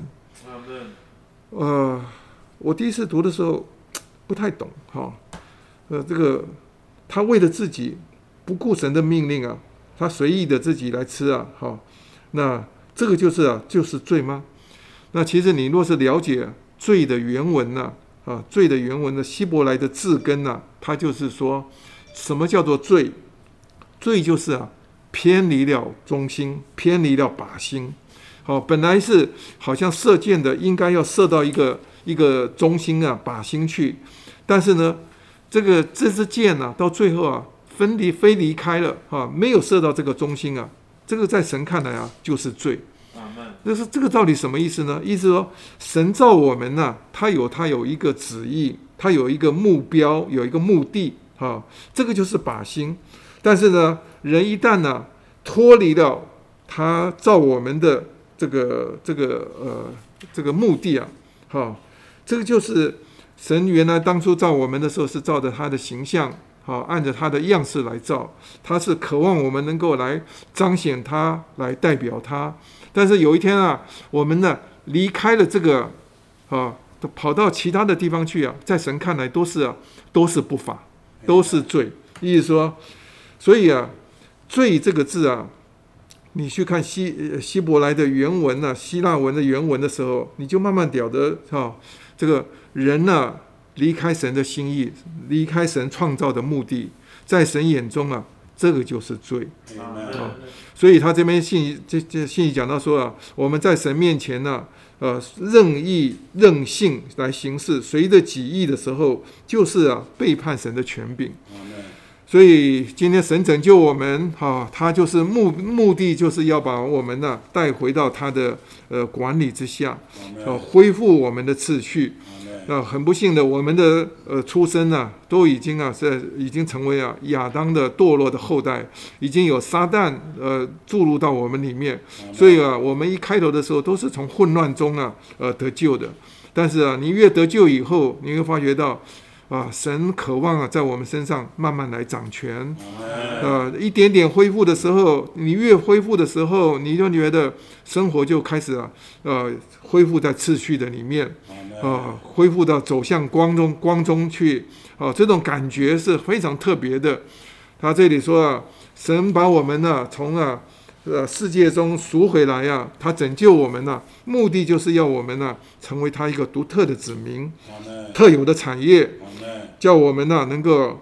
我第一次读的时候不太懂这个他为了自己不顾神的命令他随意的自己来吃那这个就是罪吗？那其实你若是了解罪的原文罪的原文的希伯来的字根它就是说什么叫做罪？罪就是偏离了中心，偏离了靶心。本来是好像射箭的应该要射到一个中心靶心去，但是呢这支箭到最后飞离开了没有射到这个中心这个在神看来就是罪。这个到底什么意思呢？意思说神造我们他有一个旨意，他有一个目标，有一个目的这个就是靶心。但是呢人一旦脱离了他造我们的这个目的这个就是神原来当初造我们的时候是照着他的形象按着他的样式来造，他是渴望我们能够来彰显他，来代表他。但是有一天我们离开了这个跑到其他的地方去在神看来都是不法，都是罪。意思说，所以罪这个字你去看希伯来的原文希腊文的原文的时候，你就慢慢了得这个人离开神的心意，离开神创造的目的，在神眼中这个就是罪。所以他这边信息讲到说我们在神面前任意任性来行事，随着己意的时候，就是背叛神的权柄。所以今天神拯救我们他就是目的就是要把我们带回到他的管理之下，恢复我们的次序。很不幸的，我们的出生都已经成为亚当的堕落的后代，已经有撒旦注入到我们里面。所以我们一开头的时候都是从混乱中得救的。但是你越得救以后，你会发觉到神渴望在我们身上慢慢来掌权。一点点恢复的时候，你越恢复的时候，你就觉得生活就开始恢复在次序的里面，恢复到走向光中去。这种感觉是非常特别的。他这里说神把我们从世界中赎回来他拯救我们目的就是要我们成为他一个独特的子民，特有的产业，叫我们能够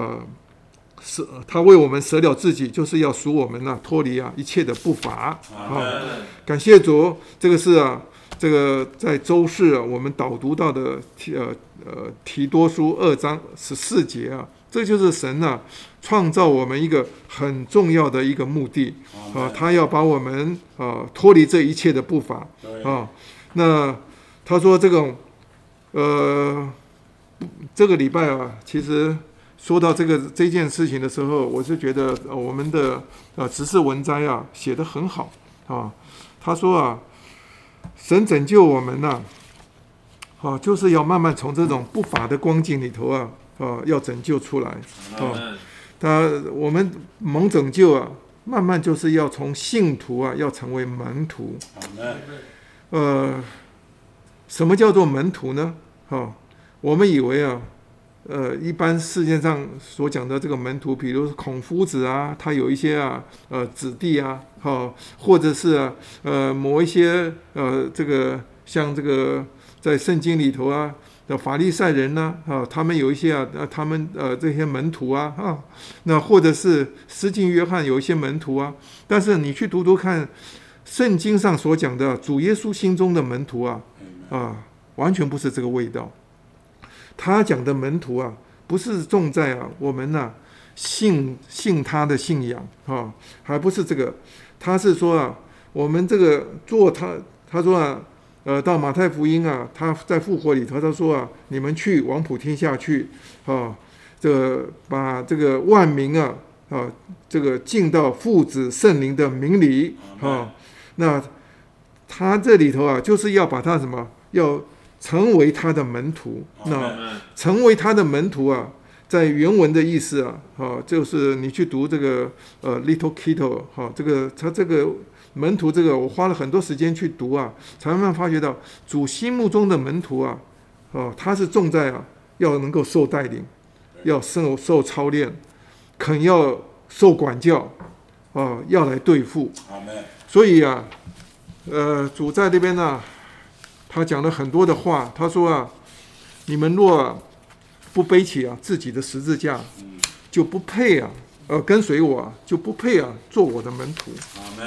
他为我们舍了自己，就是要赎我们脱离一切的不法。感谢主。这个是这个在周四我们导读到的提多书2章14节这就是神创造我们一个很重要的一个目的他要把我们脱离这一切的不法那他说这种这个礼拜其实说到这件事情的时候，我是觉得我们的执事文摘写得很好他说神拯救我们就是要慢慢从这种不法的光景里头要拯救出来我们蒙拯救慢慢就是要从信徒要成为门徒。什么叫做门徒呢？我们以为一般世界上所讲的这个门徒，比如孔夫子他有一些子弟或者是某一些这个像这个在圣经里头的法利赛人他们有一些他们这些门徒那或者是施浸约翰有一些门徒但是你去读读看圣经上所讲的主耶稣心中的门徒啊，完全不是这个味道。他讲的门徒啊，不是重在我们信他的信仰还不是这个，他是说我们这个做他说到马太福音他在复活里头他说你们去往普天下去这个把这个万民这个进到父子圣灵的名里那他这里头就是要把他什么，要成为他的门徒。那成为他的门徒在原文的意思就是你去读这个little kiddo 这个他这个门徒这个我花了很多时间去读才慢慢发觉到主心目中的门徒他是重在要能够受带领，要受操练，肯要受管教要来对付。所以主在这边他讲了很多的话。他说你们若不背起自己的十字架，就不配跟随我就不配做我的门徒。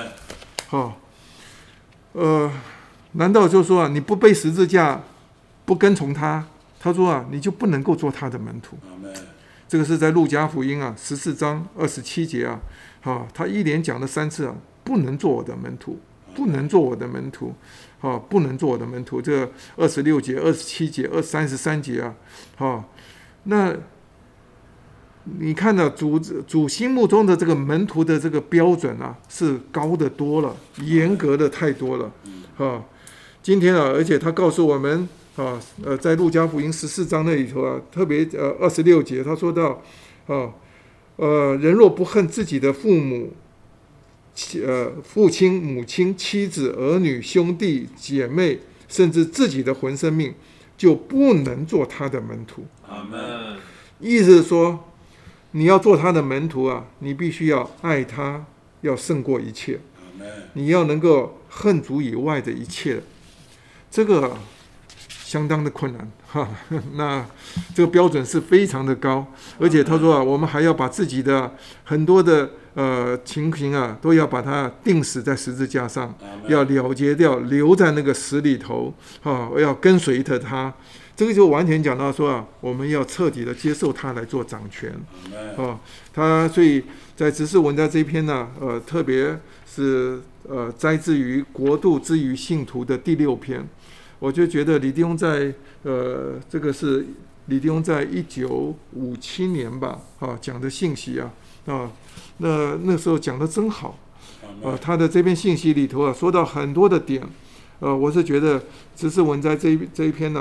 难道就说你不背十字架，不跟从他？他说你就不能够做他的门徒。这个是在路加福音14章27节他一连讲了3次不能做我的门徒，不能做我的门徒，不能做我的门徒。这个26节、27节、33节那你看到主心目中的这个门徒的这个标准是高得多了，严格的太多了今天而且他告诉我们在路加福音14章那里头特别26节他说到人若不恨自己的父母父亲、母亲、妻子、儿女、兄弟、姐妹，甚至自己的浑身命，就不能做他的门徒。阿们。意思是说，你要做他的门徒你必须要爱他，要胜过一切。你要能够恨主以外的一切，这个相当的困难那这个标准是非常的高，而且他说我们还要把自己的很多的情形都要把它钉死在十字架上，要了结掉，留在那个死里头要跟随着他。这个就完全讲到说我们要彻底的接受他来做掌权他所以在执事文在这一篇特别是摘自于国度之于信徒的第6篇。我就觉得李弟兄在这个是李弟兄在1957年吧讲的信息那时候讲的真好他的这篇信息里头说到很多的点我是觉得执事文在这一篇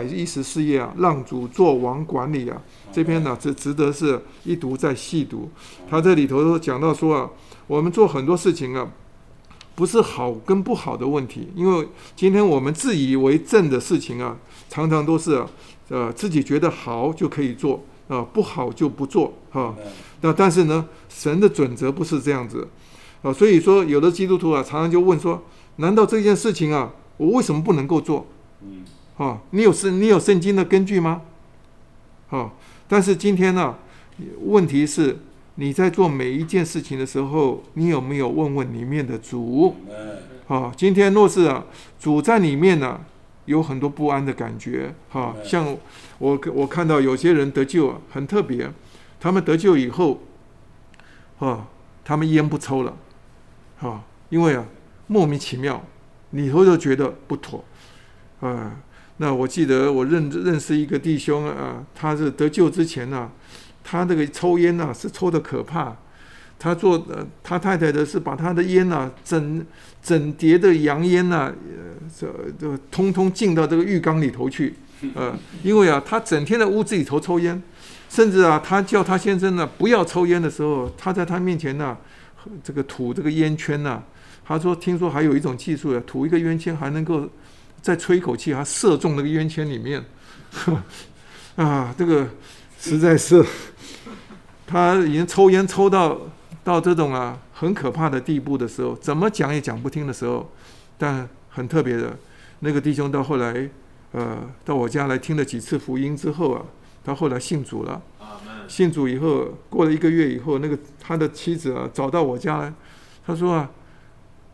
114页让主做王管理这篇值得是一读再细读。他这里头讲到说我们做很多事情不是好跟不好的问题，因为今天我们自以为正的事情常常都是自己觉得好就可以做不好就不做那但是呢，神的准则不是这样子所以说有的基督徒常常就问说，难道这件事情我为什么不能够做你有圣经的根据吗但是今天问题是你在做每一件事情的时候，你有没有问问里面的主今天若是主在里面有很多不安的感觉像我看到有些人得救很特别，他们得救以后他们烟不抽了因为莫名其妙里头就觉得不妥那我记得我认识一个弟兄他是得救之前他这个抽烟是抽的可怕，他太太的是把他的烟整叠的洋烟通通进到这个浴缸里头去因为他整天在屋子里头抽烟，甚至他叫他先生不要抽烟的时候，他在他面前这个吐这个烟圈他说听说还有一种技术吐一个烟圈还能够再吹一口气还射中那个烟圈里面这个实在是他已经抽烟抽到这种很可怕的地步的时候，怎么讲也讲不听的时候，但很特别的那个弟兄到后来到我家来听了几次福音之后他后来信主了。信主以后过了1个月以后，那个他的妻子找到我家来，他说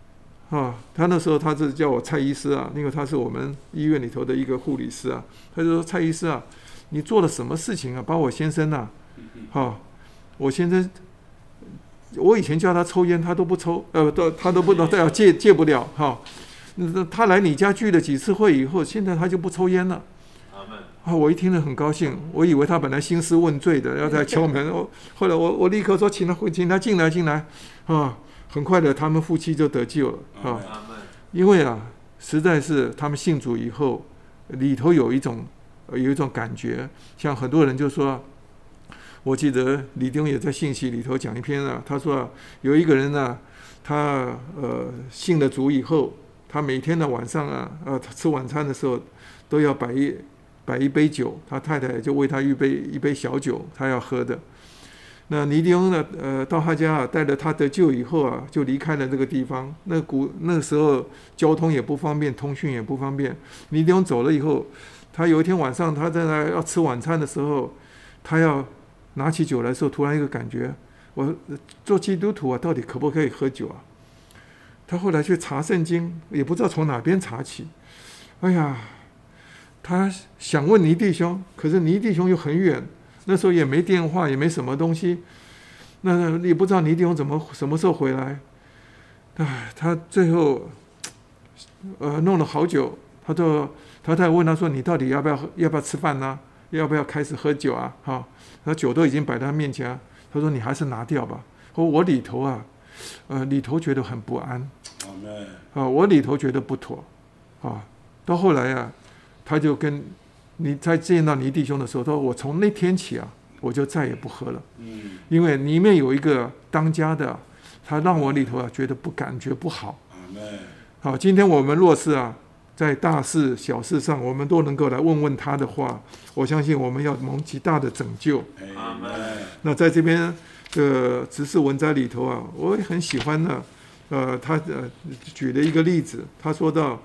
他那时候他是叫我蔡医师啊，因为他是我们医院里头的一个护理师啊，他就说蔡医师啊，你做了什么事情啊，把我先生啊，我先生，我以前叫他抽烟，他都不抽，他都不能再要戒不了他来你家聚了几次会以后，现在他就不抽烟了。我一听了很高兴，我以为他本来兴师问罪的，要在敲门。后来我立刻说，请他进来很快的，他们夫妻就得救了因为实在是他们信主以后，里头有一种感觉，像很多人就说，我记得李丁也在信息里头讲一篇他说有一个人他信了主以后，他每天的晚上吃晚餐的时候都要摆一杯酒，他太太就为他预备一杯小酒，他要喝的。那尼迪翁呢？到他家带着他得救以后就离开了这个地方。那时候交通也不方便，通讯也不方便。尼迪翁走了以后，他有一天晚上，他在那要吃晚餐的时候，他要拿起酒来的时候，突然一个感觉：我做基督徒到底可不可以喝酒啊？他后来去查圣经，也不知道从哪边查起。哎呀，他想问尼弟兄，可是尼弟兄又很远。那时候也没电话，也没什么东西，那也不知道尼弟兄什么时候回来。他最后弄了好久，他太太问他说：“你到底要不要吃饭呢？要不要开始喝酒啊？”他酒都已经摆在他面前，他说：“你还是拿掉吧。”我里头觉得很不安，我里头觉得不妥到后来他就跟你在见到尼弟兄的时候，他说：“我从那天起我就再也不喝了，因为里面有一个当家的，他让我里头觉得感觉不好。”好，今天我们若是在大事小事上，我们都能够来问问他的话，我相信我们要蒙极大的拯救。那在这边执事文摘里头我也很喜欢他举了一个例子，他说到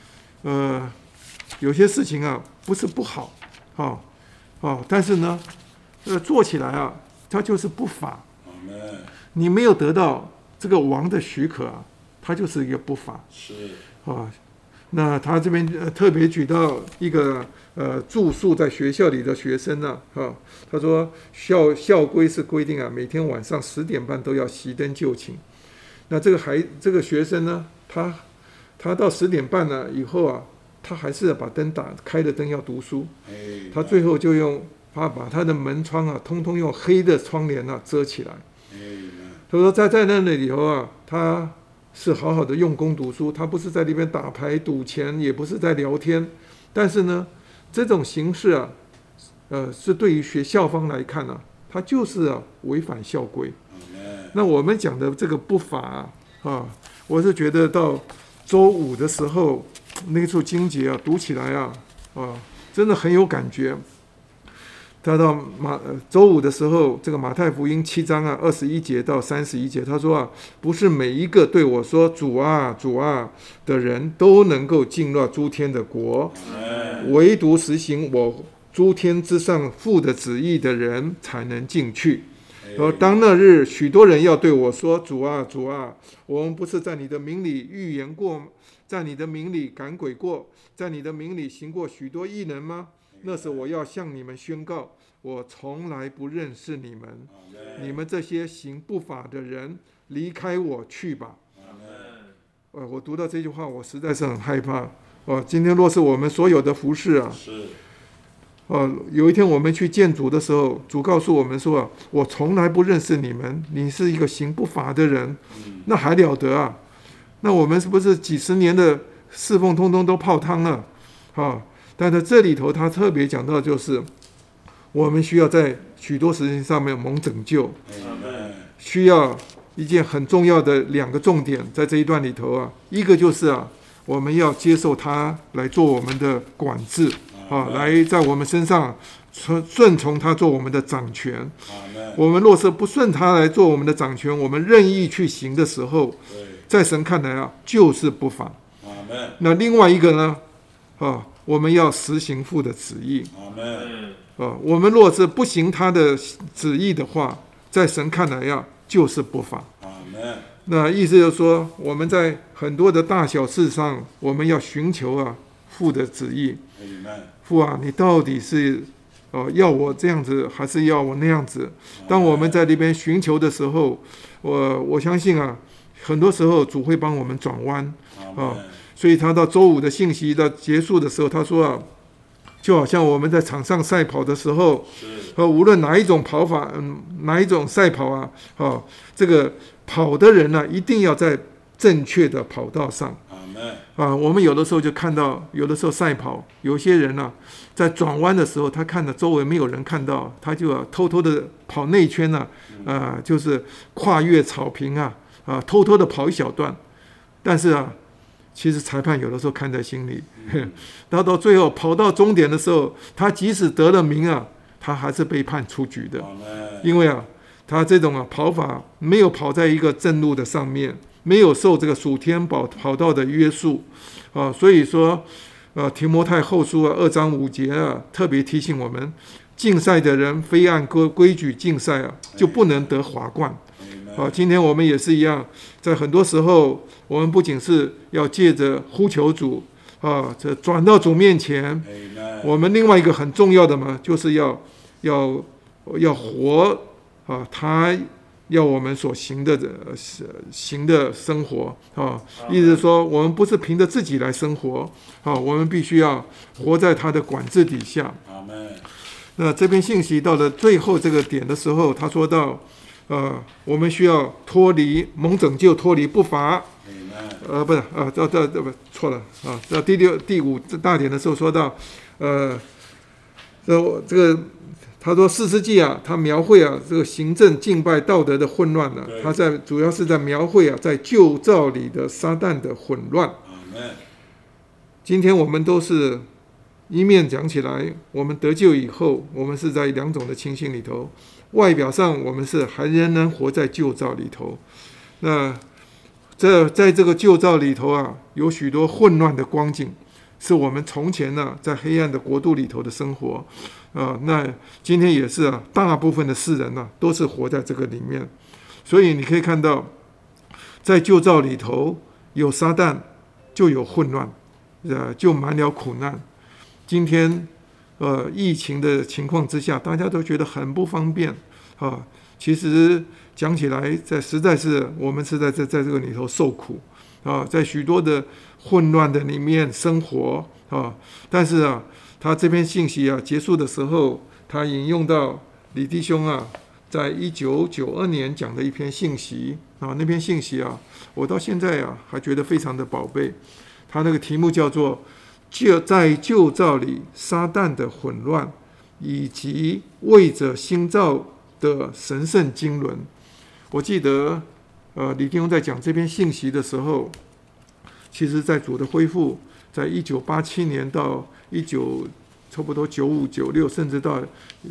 有些事情不是不好但是呢做起来它就是不法。你没有得到这个王的许可它就是一个不法。那他这边特别举到一个住宿在学校里的学生他说校规是规定每天晚上10点半都要熄灯就寝。那这个学生呢，他到10点半以后他还是把灯开了灯要读书。他最后就把他的门窗通通用黑的窗帘遮起来。他说在那里头他是好好的用功读书，他不是在那边打牌赌钱，也不是在聊天。但是呢，这种形式是对于学校方来看他就是违反校规。那我们讲的这个不法我是觉得到周5的时候，那处经节读起来真的很有感觉。他到周5的时候，这个马太福音7章21节到31节，他说不是每一个对我说主啊主啊的人都能够进入诸天的国，唯独实行我诸天之上父的旨意的人才能进去。而当那日，许多人要对我说：“主啊，主啊，我们不是在你的名里预言过，在你的名里赶鬼过，在你的名里行过许多异能吗？”那时我要向你们宣告，我从来不认识你们，你们这些行不法的人，离开我去吧。我读到这句话，我实在是很害怕。今天若是我们所有的服事有一天我们去见主的时候，主告诉我们说我从来不认识你们，你是一个行不法的人，那还了得那我们是不是几十年的侍奉通通都泡汤了但在这里头他特别讲到，就是我们需要在许多事情上面蒙拯救，需要一件很重要的2个重点在这一段里头一个就是我们要接受他来做我们的管制来在我们身上顺从他做我们的掌权。我们若是不顺他来做我们的掌权，我们任意去行的时候，在神看来就是不法。那另外一个呢我们要实行父的旨意。我们若是不行他的旨意的话，在神看来就是不法。 那意思就是说，我们在很多的大小事上，我们要寻求父的旨意。父啊，你到底是要我这样子，还是要我那样子？当我们在那边寻求的时候，我相信很多时候主会帮我们转弯所以他到周五的信息到结束的时候，他说就好像我们在场上赛跑的时候，无论哪一种跑法，哪一种赛跑这个跑的人一定要在正确的跑道上。我们有的时候就看到，有的时候赛跑，有些人在转弯的时候，他看到周围没有人看到，他就偷偷的跑内圈就是跨越草坪偷偷的跑一小段，但是其实裁判有的时候看在心里，然后到最后跑到终点的时候，他即使得了名他还是被判出局的，因为他这种跑法没有跑在一个正路的上面，没有受这个属天跑道的约束所以说提摩太后书2章5节特别提醒我们，竞赛的人非按规矩竞赛就不能得华冠。今天我们也是一样，在很多时候，我们不仅是要借着呼求主这转到主面前，我们另外一个很重要的嘛，就是要活他要我们所行的生活意思是说，我们不是凭着自己来生活我们必须要活在他的管制底下。那这篇信息到了最后这个点的时候，他说到我们需要脱离蒙拯救，脱离不法。不是错了到第五大点的时候说到这个他说士师记他描绘这个行政敬拜道德的混乱他主要是在描绘在旧造里的撒旦的混乱。今天我们都是一面讲起来，我们得救以后，我们是在两种的情形里头，外表上我们是还仍然活在旧造里头，那在这个旧造里头有许多混乱的光景，是我们从前在黑暗的国度里头的生活那今天也是大部分的世人都是活在这个里面。所以你可以看到，在旧造里头有撒旦，就有混乱就满了苦难。今天疫情的情况之下，大家都觉得很不方便其实讲起来，实在是我们是在这个里头受苦在许多的混乱的里面生活但是他这篇信息结束的时候，他引用到李弟兄在1992年讲的一篇信息那篇信息我到现在还觉得非常的宝贝。他那个题目叫做在旧造里撒旦的混乱，以及为着新造的神圣经纶。我记得李弟兄在讲这篇信息的时候，其实在主的恢复，在1987年到差不多95、96，甚至到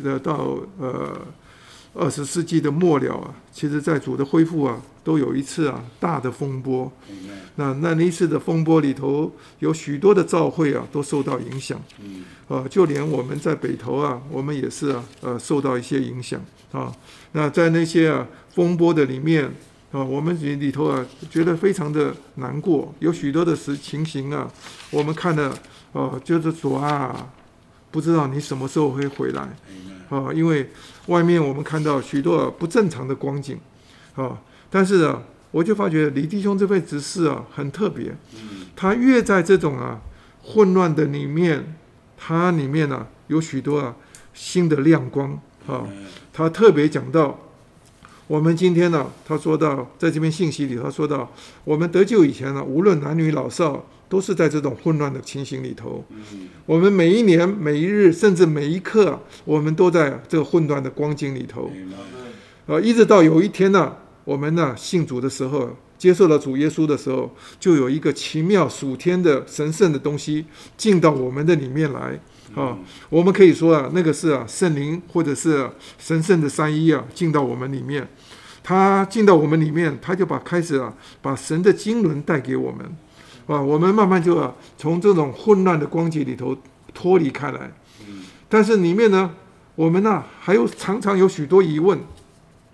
20世纪的末了其实在主的恢复都有一次大的风波。那一次的风波里头，有许多的教会都受到影响就连我们在北投我们也是受到一些影响那在那些风波的里面我们里头觉得非常的难过，有许多的情形我们看了就是主不知道你什么时候会回来因为外面我们看到许多不正常的光景但是我就发觉李弟兄这位执事很特别他越在这种混乱的里面，他里面有许多新的亮光他特别讲到我们今天他说到在这篇信息里，他说到我们得救以前无论男女老少，都是在这种混乱的情形里头我们每一年每一日甚至每一刻我们都在这个混乱的光景里头一直到有一天我们信主的时候，接受了主耶稣的时候，就有一个奇妙属天的神圣的东西进到我们的里面来我们可以说那个是圣灵或者是神圣的三一进到我们里面。他进到我们里面，他就开始把神的经纶带给我们我们慢慢就从这种混乱的光景里头脱离开来但是里面呢，我们还有常常有许多疑问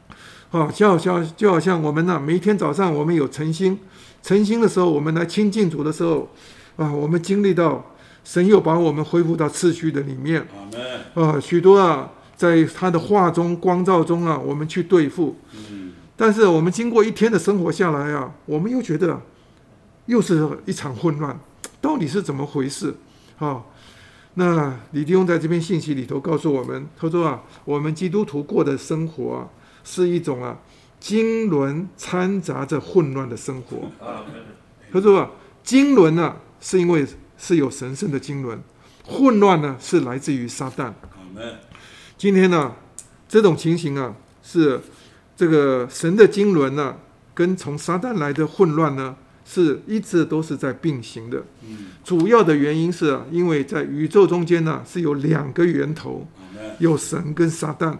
就好像我们每一天早上我们有晨星的时候，我们来亲近主的时候我们经历到神又把我们恢复到次序的里面。许多在他的话中光照中我们去对付。但是我们经过一天的生活下来我们又觉得又是一场混乱，到底是怎么回事？那李弟兄在这篇信息里头告诉我们，他说我们基督徒过的生活是一种经纶掺杂着混乱的生活。他说经纶是因为是有神圣的经纶，混乱呢是来自于撒旦。今天这种情形是这个神的经纶跟从撒旦来的混乱呢是一直都是在并行的。主要的原因是因为在宇宙中间是有两个源头，有神跟撒旦。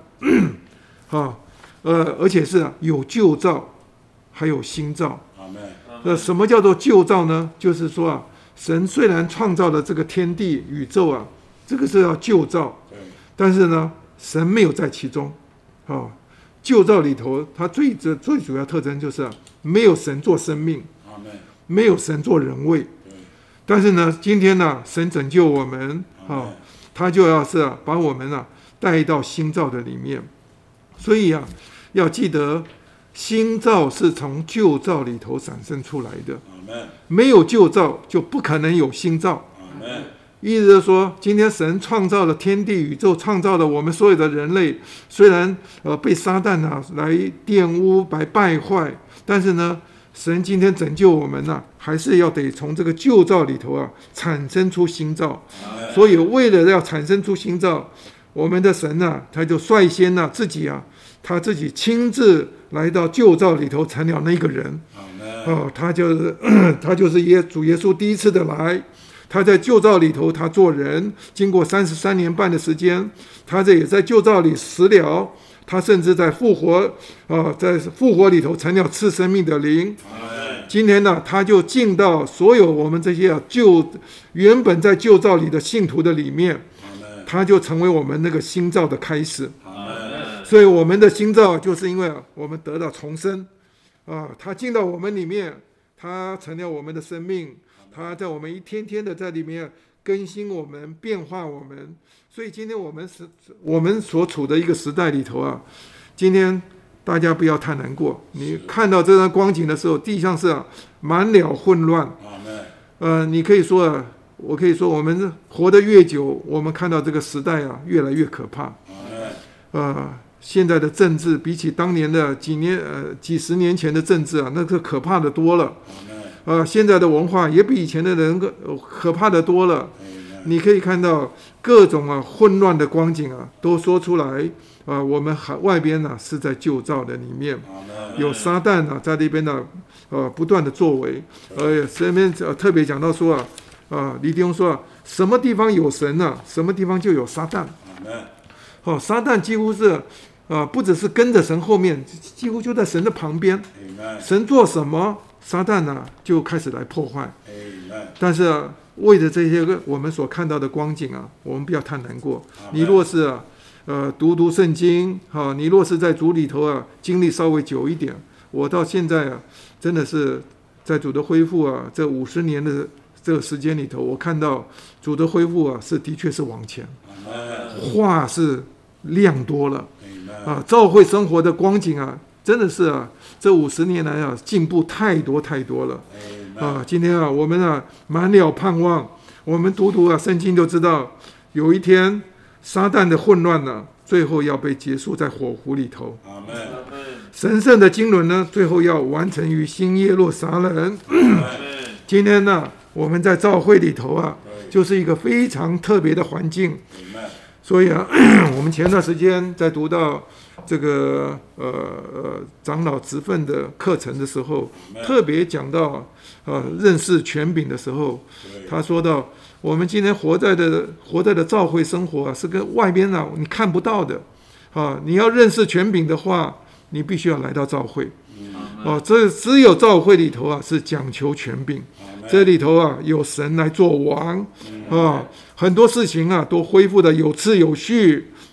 而且是有旧造还有新造。什么叫做旧造呢？就是说神虽然创造了这个天地宇宙这个是要旧造，但是呢神没有在其中。旧造里头它最主要特征就是没有神做生命，没有神做人位。但是呢今天神拯救我们他就要是把我们带到新造的里面。所以要记得新造是从旧造里头产生出来的，没有旧造就不可能有新造。意思是说，今天神创造了天地宇宙，创造了我们所有的人类，虽然被撒旦来玷污来败坏，但是呢神今天拯救我们还是要得从这个旧造里头产生出新造。所以为了要产生出新造，我们的神他就率先他自己亲自来到旧造里头成了那个人。他就是主耶稣第一次的来。他在旧造里头他做人，经过33年半的时间，他也在旧造里死了，他甚至在复活里头成了赐生命的灵。今天他就进到所有我们这些原本在旧造里的信徒的里面，他就成为我们那个新造的开始。所以我们的新造就是因为我们得到重生他进到我们里面，他成了我们的生命，他在我们一天天的在里面更新我们，变化我们。所以今天我们所处的一个时代里头今天大家不要太难过。你看到这张光景的时候，地上是满了混乱。你可以说我可以说，我们活得越久，我们看到这个时代越来越可怕。现在的政治比起当年的几十年前的政治那是可怕的多了。现在的文化也比以前的人可怕的多了。你可以看到各种混乱的光景都说出来。我们外边是在旧造的里面，有撒旦在那边不断的作为。这边特别讲到说李弟兄说什么地方有神什么地方就有撒旦。撒旦几乎是不只是跟着神后面，几乎就在神的旁边。神做什么，撒旦就开始来破坏。但是为了这些我们所看到的光景我们不要太难过。你若是读圣经你若是在主里头经历稍微久一点，我到现在真的是在主的恢复这50年的这个时间里头，我看到主的恢复是的确是往前，话是亮多了教会生活的光景真的是这50年来进步太多太多了。今天我们满了盼望。我们读圣经就知道，有一天撒旦的混乱最后要被结束在火湖里头。神圣的经纶呢，最后要完成于新耶路撒冷。今天我们在教会里头就是一个非常特别的环境。所以我们前段时间在读到这个长老职分的课程的时候，特别讲到认识权柄的时候，他说到我们今天活在的教会生活是跟外边你看不到的你要认识权柄的话，你必须要来到教会这只有教会里头是讲求权柄，这里头有神来做王很多事情都恢复的有次有序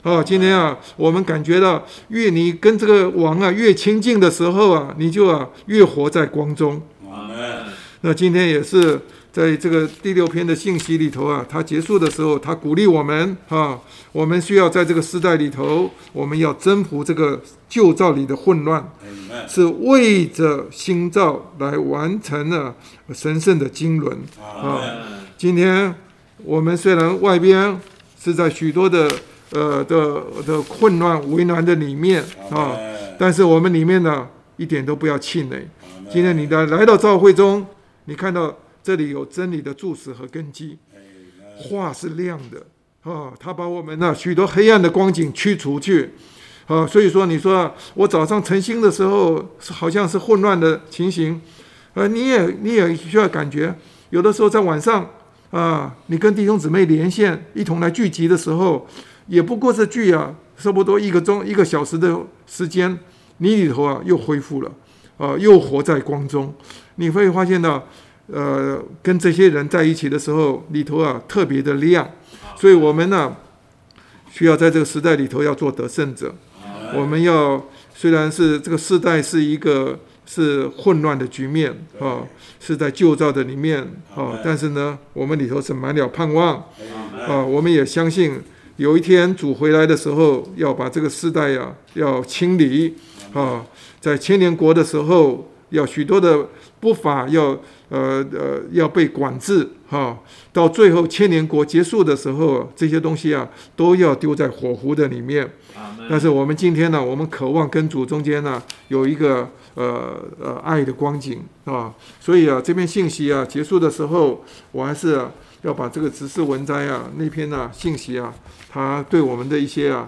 今天我们感觉到越你跟这个王越亲近的时候你就越活在光中。那今天也是在这个第6篇的信息里头他结束的时候，他鼓励我们我们需要在这个时代里头，我们要征服这个旧造里的混乱，是为着新造来完成了神圣的经纶。今天我们虽然外边是在许多的混乱为难的里面但是我们里面一点都不要气馁。今天你来到教会中，你看到这里有真理的柱石和根基，话是亮的他把我们许多黑暗的光景驱除去所以说你说我早上晨星的时候好像是混乱的情形你也需要感觉，有的时候在晚上你跟弟兄姊妹连线一同来聚集的时候，也不过是聚差不多1个小时的时间，你里头又恢复了又活在光中。你会发现到跟这些人在一起的时候，里头特别的亮。所以我们需要在这个时代里头要做得胜者。我们要虽然是这个时代是混乱的局面是在旧造的里面但是呢，我们里头是满了盼望我们也相信有一天主回来的时候，要把这个时代要清理在千年国的时候，要许多的不法要被管制到最后千年国结束的时候，这些东西都要丢在火湖的里面。但是我们今天我们渴望跟主中间有一个爱的光景所以这篇信息结束的时候，我还是要把这个执事文摘那篇信息他对我们的一些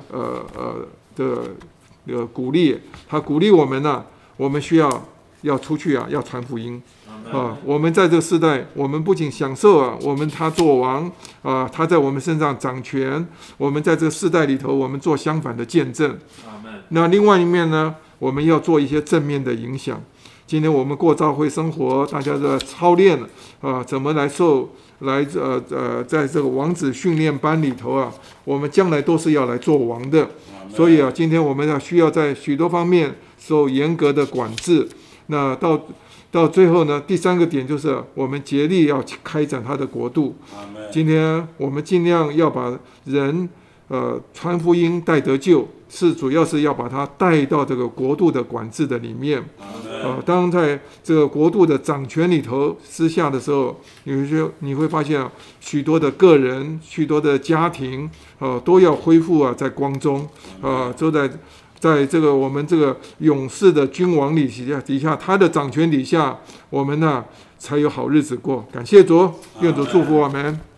的鼓励，他鼓励我们我们需要出去要传福音我们在这个世代，我们不仅享受他做王他在我们身上掌权，我们在这个世代里头，我们做相反的见证。那另外一面呢，我们要做一些正面的影响。今天我们过教会生活，大家在操练怎么来在这个王子训练班里头我们将来都是要来做王的。所以今天我们需要在许多方面受严格的管制。那到最后呢，第3个点就是我们竭力要开展他的国度。今天我们尽量要把人传福音带得救，主要是要把他带到这个国度的管制的里面当在这个国度的掌权里头私下的时候，你会发现许多的个人，许多的家庭都要恢复在光中都在这个我们这个勇士的君王底下，他的掌权底下，我们才有好日子过。感谢主，愿主祝福我们。